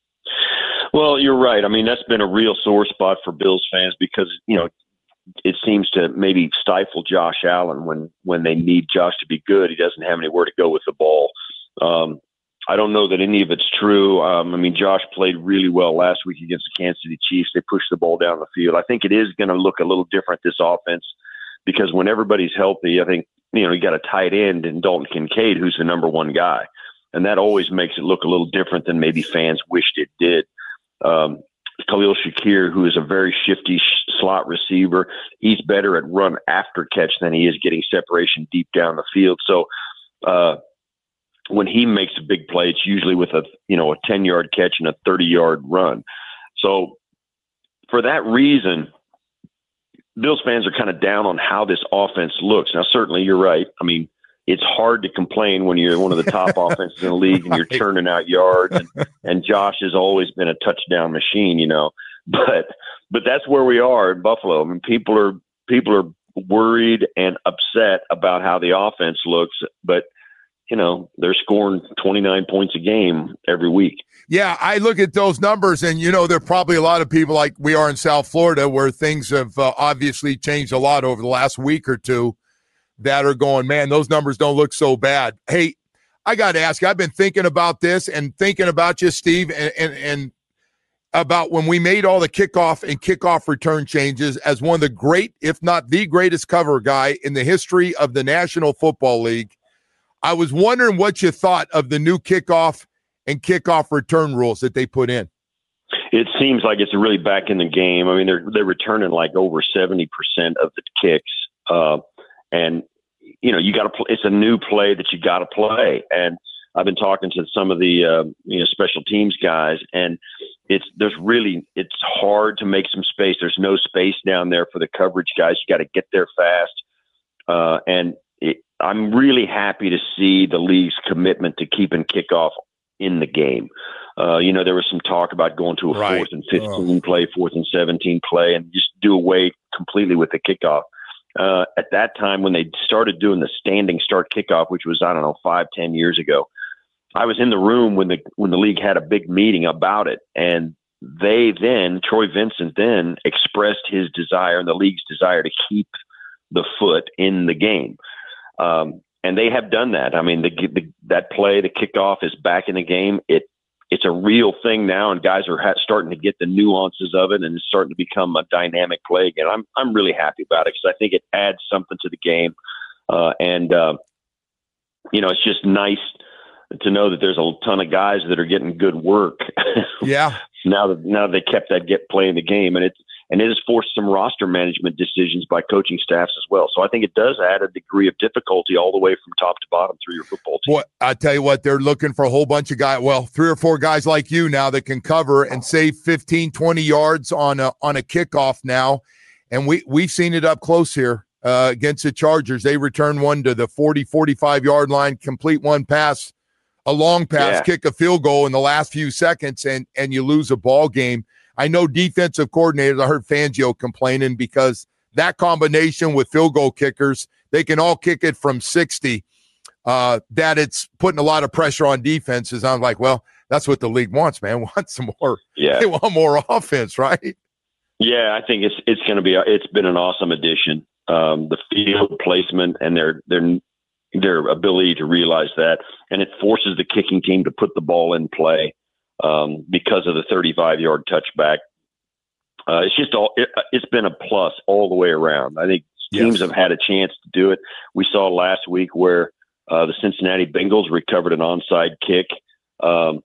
Well, you're right. I mean, that's been a real sore spot for Bills fans because, you know, it seems to maybe stifle Josh Allen when, when they need Josh to be good. He doesn't have anywhere to go with the ball. Um, I don't know that any of it's true. Um, I mean, Josh played really well last week against the Kansas City Chiefs. They pushed the ball down the field. I think it is going to look a little different, this offense, because when everybody's healthy, I think, you know, you got a tight end in Dalton Kincaid, who's the number one guy. And that always makes it look a little different than maybe fans wished it did. Um, Khalil Shakir, who is a very shifty sh- slot receiver, he's better at run after catch than he is getting separation deep down the field. So uh, when he makes a big play, it's usually with a, you know, a ten-yard catch and a thirty-yard run. So for that reason, Bills fans are kind of down on how this offense looks. Now, certainly you're right. I mean, it's hard to complain when you're one of the top offenses in the league and you're turning out yards. And, and Josh has always been a touchdown machine, you know. But but that's where we are in Buffalo. I mean, people are people are worried and upset about how the offense looks, but you know, they're scoring twenty-nine points a game every week. Yeah, I look at those numbers, and, you know, there are probably a lot of people like we are in South Florida where things have uh, obviously changed a lot over the last week or two that are going, man, those numbers don't look so bad. Hey, I got to ask you, I've been thinking about this and thinking about you, Steve, and, and, and about when we made all the kickoff and kickoff return changes as one of the great, if not the greatest cover guy in the history of the National Football League. I was wondering what you thought of the new kickoff and kickoff return rules that they put in. It seems like it's really back in the game. I mean, they're they're returning like over seventy percent of the kicks, uh, and you know, you got to. Pl- it's a new play that you got to play. And I've been talking to some of the uh, you know special teams guys, and it's there's really it's hard to make some space. There's no space down there for the coverage guys. You got to get there fast, uh, and it, I'm really happy to see the league's commitment to keeping kickoff in the game. Uh, you know, there was some talk about going to a right. fourth and fifteen oh. play, fourth and seventeen play, and just do away completely with the kickoff. Uh, at that time, when they started doing the standing start kickoff, which was, I don't know, five, ten years ago, I was in the room when the when the league had a big meeting about it. And they then, Troy Vincent then expressed his desire and the league's desire to keep the foot in the game. Um, and they have done that. I mean, the, the, that play, the kickoff is back in the game. It It's a real thing now, and guys are ha- starting to get the nuances of it, and it's starting to become a dynamic play again. I'm I'm really happy about it because I think it adds something to the game, uh, and uh, you know, it's just nice to know that there's a ton of guys that are getting good work. Yeah. now that now they kept that get play in the game, and it's and it has forced some roster management decisions by coaching staffs as well. So I think it does add a degree of difficulty all the way from top to bottom through your football team. Boy, I tell you what, they're looking for a whole bunch of guys, well, three or four guys like you now that can cover and save fifteen, twenty yards on a on a kickoff now. And we, we've seen it up close here uh, against the Chargers. They return one to the forty, forty-five-yard line, complete one pass, a long pass, yeah. kick a field goal in the last few seconds, and and you lose a ball game. I know defensive coordinators, I heard Fangio complaining because that combination with field goal kickers, they can all kick it from sixty, uh, that it's putting a lot of pressure on defenses. I'm like, well, that's what the league wants, man. Want some more. Yeah. They want more offense, right? Yeah, I think it's it's going to be a, it's been an awesome addition. Um, the field placement and their their their ability to realize that, and it forces the kicking team to put the ball in play um, because of the thirty-five yard touchback. Uh, it's just all it, it's been a plus all the way around. I think teams yes. have had a chance to do it. We saw last week where uh, the Cincinnati Bengals recovered an onside kick um,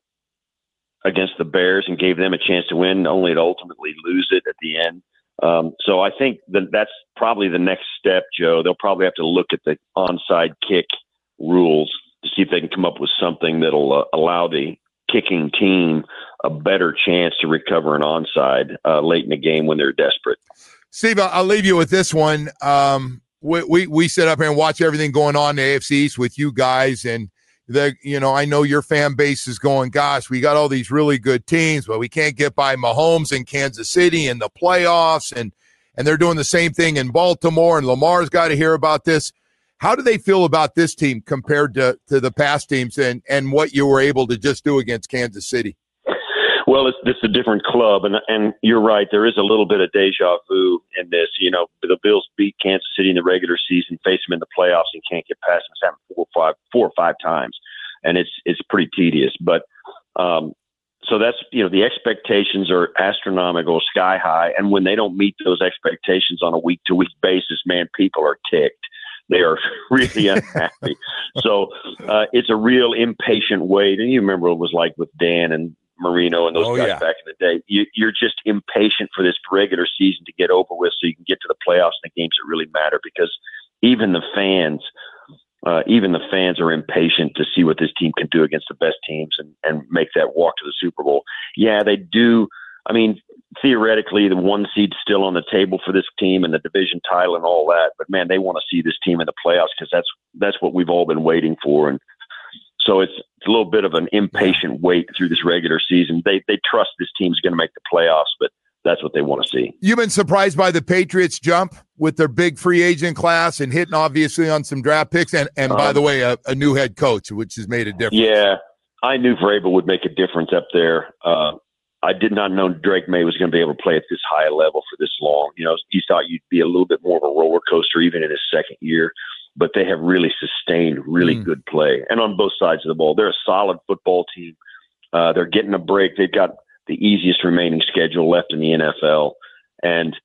against the Bears and gave them a chance to win, only to ultimately lose it at the end. Um, so I think that that's probably the next step, Joe. They'll probably have to look at the onside kick rules to see if they can come up with something that'll uh, allow the kicking team a better chance to recover an onside uh, late in the game when they're desperate. Steve, I'll leave you with this one. Um, we, we we sit up here and watch everything going on in the A F C East with you guys, and the you know I know your fan base is going, gosh, we got all these really good teams, but we can't get by Mahomes in Kansas City in the playoffs, and and they're doing the same thing in Baltimore, and Lamar's got to hear about this. How do they feel about this team compared to, to the past teams and, and what you were able to just do against Kansas City? Well, it's, it's a different club, and and you're right. There is a little bit of deja vu in this. You know, the Bills beat Kansas City in the regular season, face them in the playoffs, and can't get past them. It's happened four or five, four or five times, and it's it's pretty tedious. But um, so that's you know the expectations are astronomical, sky high, and when they don't meet those expectations on a week to week basis, man, people are ticked. They are really unhappy. So uh, it's a real impatient wait. And you remember what it was like with Dan and Marino and those oh, guys yeah. back in the day. You, you're just impatient for this regular season to get over with so you can get to the playoffs and the games that really matter, because even the fans, uh, even the fans are impatient to see what this team can do against the best teams and, and make that walk to the Super Bowl. Yeah, they do. I mean, theoretically, the one seed's still on the table for this team and the division title and all that. But, man, they want to see this team in the playoffs because that's that's what we've all been waiting for. And so it's, it's a little bit of an impatient wait through this regular season. They they trust this team's going to make the playoffs, but that's what they want to see. You've been surprised by the Patriots' jump with their big free agent class and hitting, obviously, on some draft picks. And, and um, by the way, a, a new head coach, which has made a difference. Yeah, I knew Vrabel would make a difference up there. Uh I did not know Drake May was going to be able to play at this high level for this long. You know, he thought you'd be a little bit more of a roller coaster even in his second year, but they have really sustained really mm. good play. And on both sides of the ball, they're a solid football team. Uh, they're getting a break. They've got the easiest remaining schedule left in the N F L, and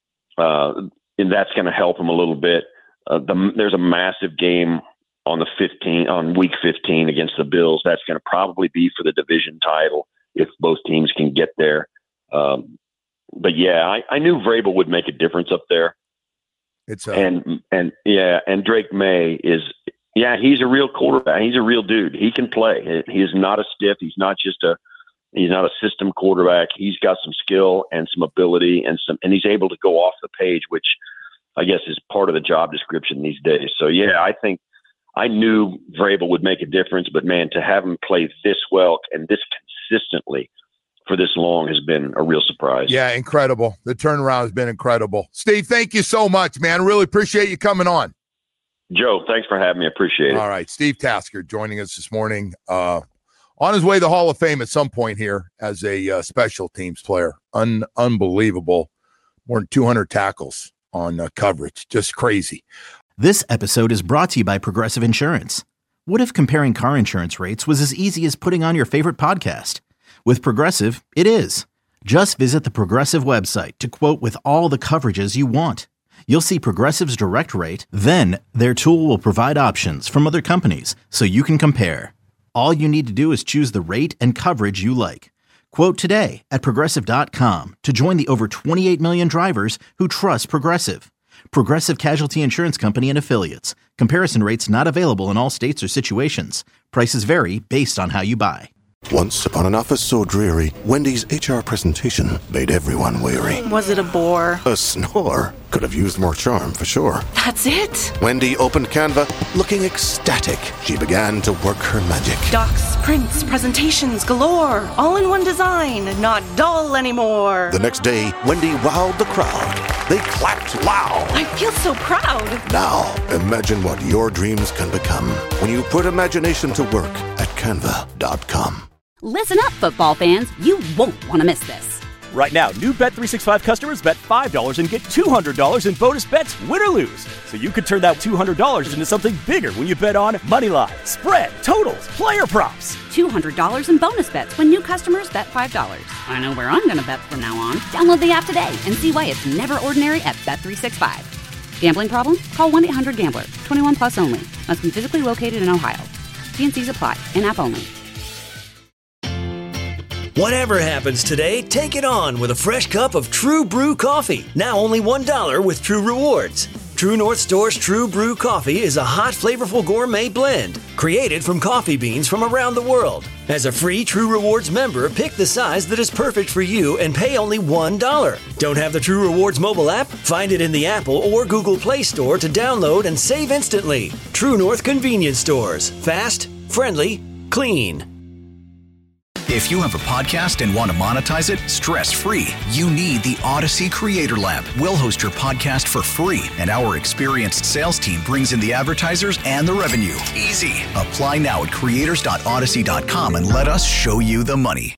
uh, and that's going to help them a little bit. Uh, the, there's a massive game on the fifteenth on week fifteen against the Bills. That's going to probably be for the division title if both teams can get there. Um, but yeah, I, I knew Vrabel would make a difference up there. It's a- and, and yeah, and Drake May is, yeah, he's a real quarterback. He's a real dude. He can play. He is not a stiff. He's not just a, he's not a system quarterback. He's got some skill and some ability and some, and he's able to go off the page, which I guess is part of the job description these days. So yeah, I think I knew Vrabel would make a difference, but man, to have him play this well and this consistently for this long has been a real surprise. Yeah, incredible. The turnaround has been incredible. Steve, thank you so much, man. Really appreciate you coming on. Joe, thanks for having me. I appreciate it. All right, Steve Tasker joining us this morning. Uh, on his way to the Hall of Fame at some point here as a uh, special teams player. Un- unbelievable. More than two hundred tackles on uh, coverage. Just crazy. This episode is brought to you by Progressive Insurance. What if comparing car insurance rates was as easy as putting on your favorite podcast? With Progressive, it is. Just visit the Progressive website to quote with all the coverages you want. You'll see Progressive's direct rate, then their tool will provide options from other companies so you can compare. All you need to do is choose the rate and coverage you like. Quote today at Progressive dot com to join the over twenty-eight million drivers who trust Progressive. Progressive Casualty Insurance Company and Affiliates. Comparison rates not available in all states or situations. Prices vary based on how you buy. Once upon an office so dreary, Wendy's H R presentation made everyone weary. Was it a bore? A snore. Could have used more charm, for sure. That's it? Wendy opened Canva, looking ecstatic. She began to work her magic. Docs, prints, presentations galore. All in one design, not dull anymore. The next day, Wendy wowed the crowd. They clapped loud. I feel so proud. Now, imagine what your dreams can become when you put imagination to work at canva dot com. Listen up, football fans. You won't want to miss this. Right now, new Bet three sixty-five customers bet five dollars and get two hundred dollars in bonus bets, win or lose. So you could turn that two hundred dollars into something bigger when you bet on Moneyline, spread, totals, player props. two hundred dollars in bonus bets when new customers bet five dollars. I know where I'm going to bet from now on. Download the app today and see why it's never ordinary at Bet three sixty-five. Gambling problem? Call one eight hundred gambler. twenty-one plus only. Must be physically located in Ohio. T and C's apply. In-app only. Whatever happens today, take it on with a fresh cup of True Brew coffee. Now only one dollar with True Rewards. True North Store's True Brew coffee is a hot, flavorful gourmet blend created from coffee beans from around the world. As a free True Rewards member, pick the size that is perfect for you and pay only one dollar. Don't have the True Rewards mobile app? Find it in the Apple or Google Play Store to download and save instantly. True North Convenience Stores. Fast, friendly, clean. If you have a podcast and want to monetize it stress-free, you need the Odyssey Creator Lab. We'll host your podcast for free, and our experienced sales team brings in the advertisers and the revenue. Easy. Apply now at creators dot odyssey dot com and let us show you the money.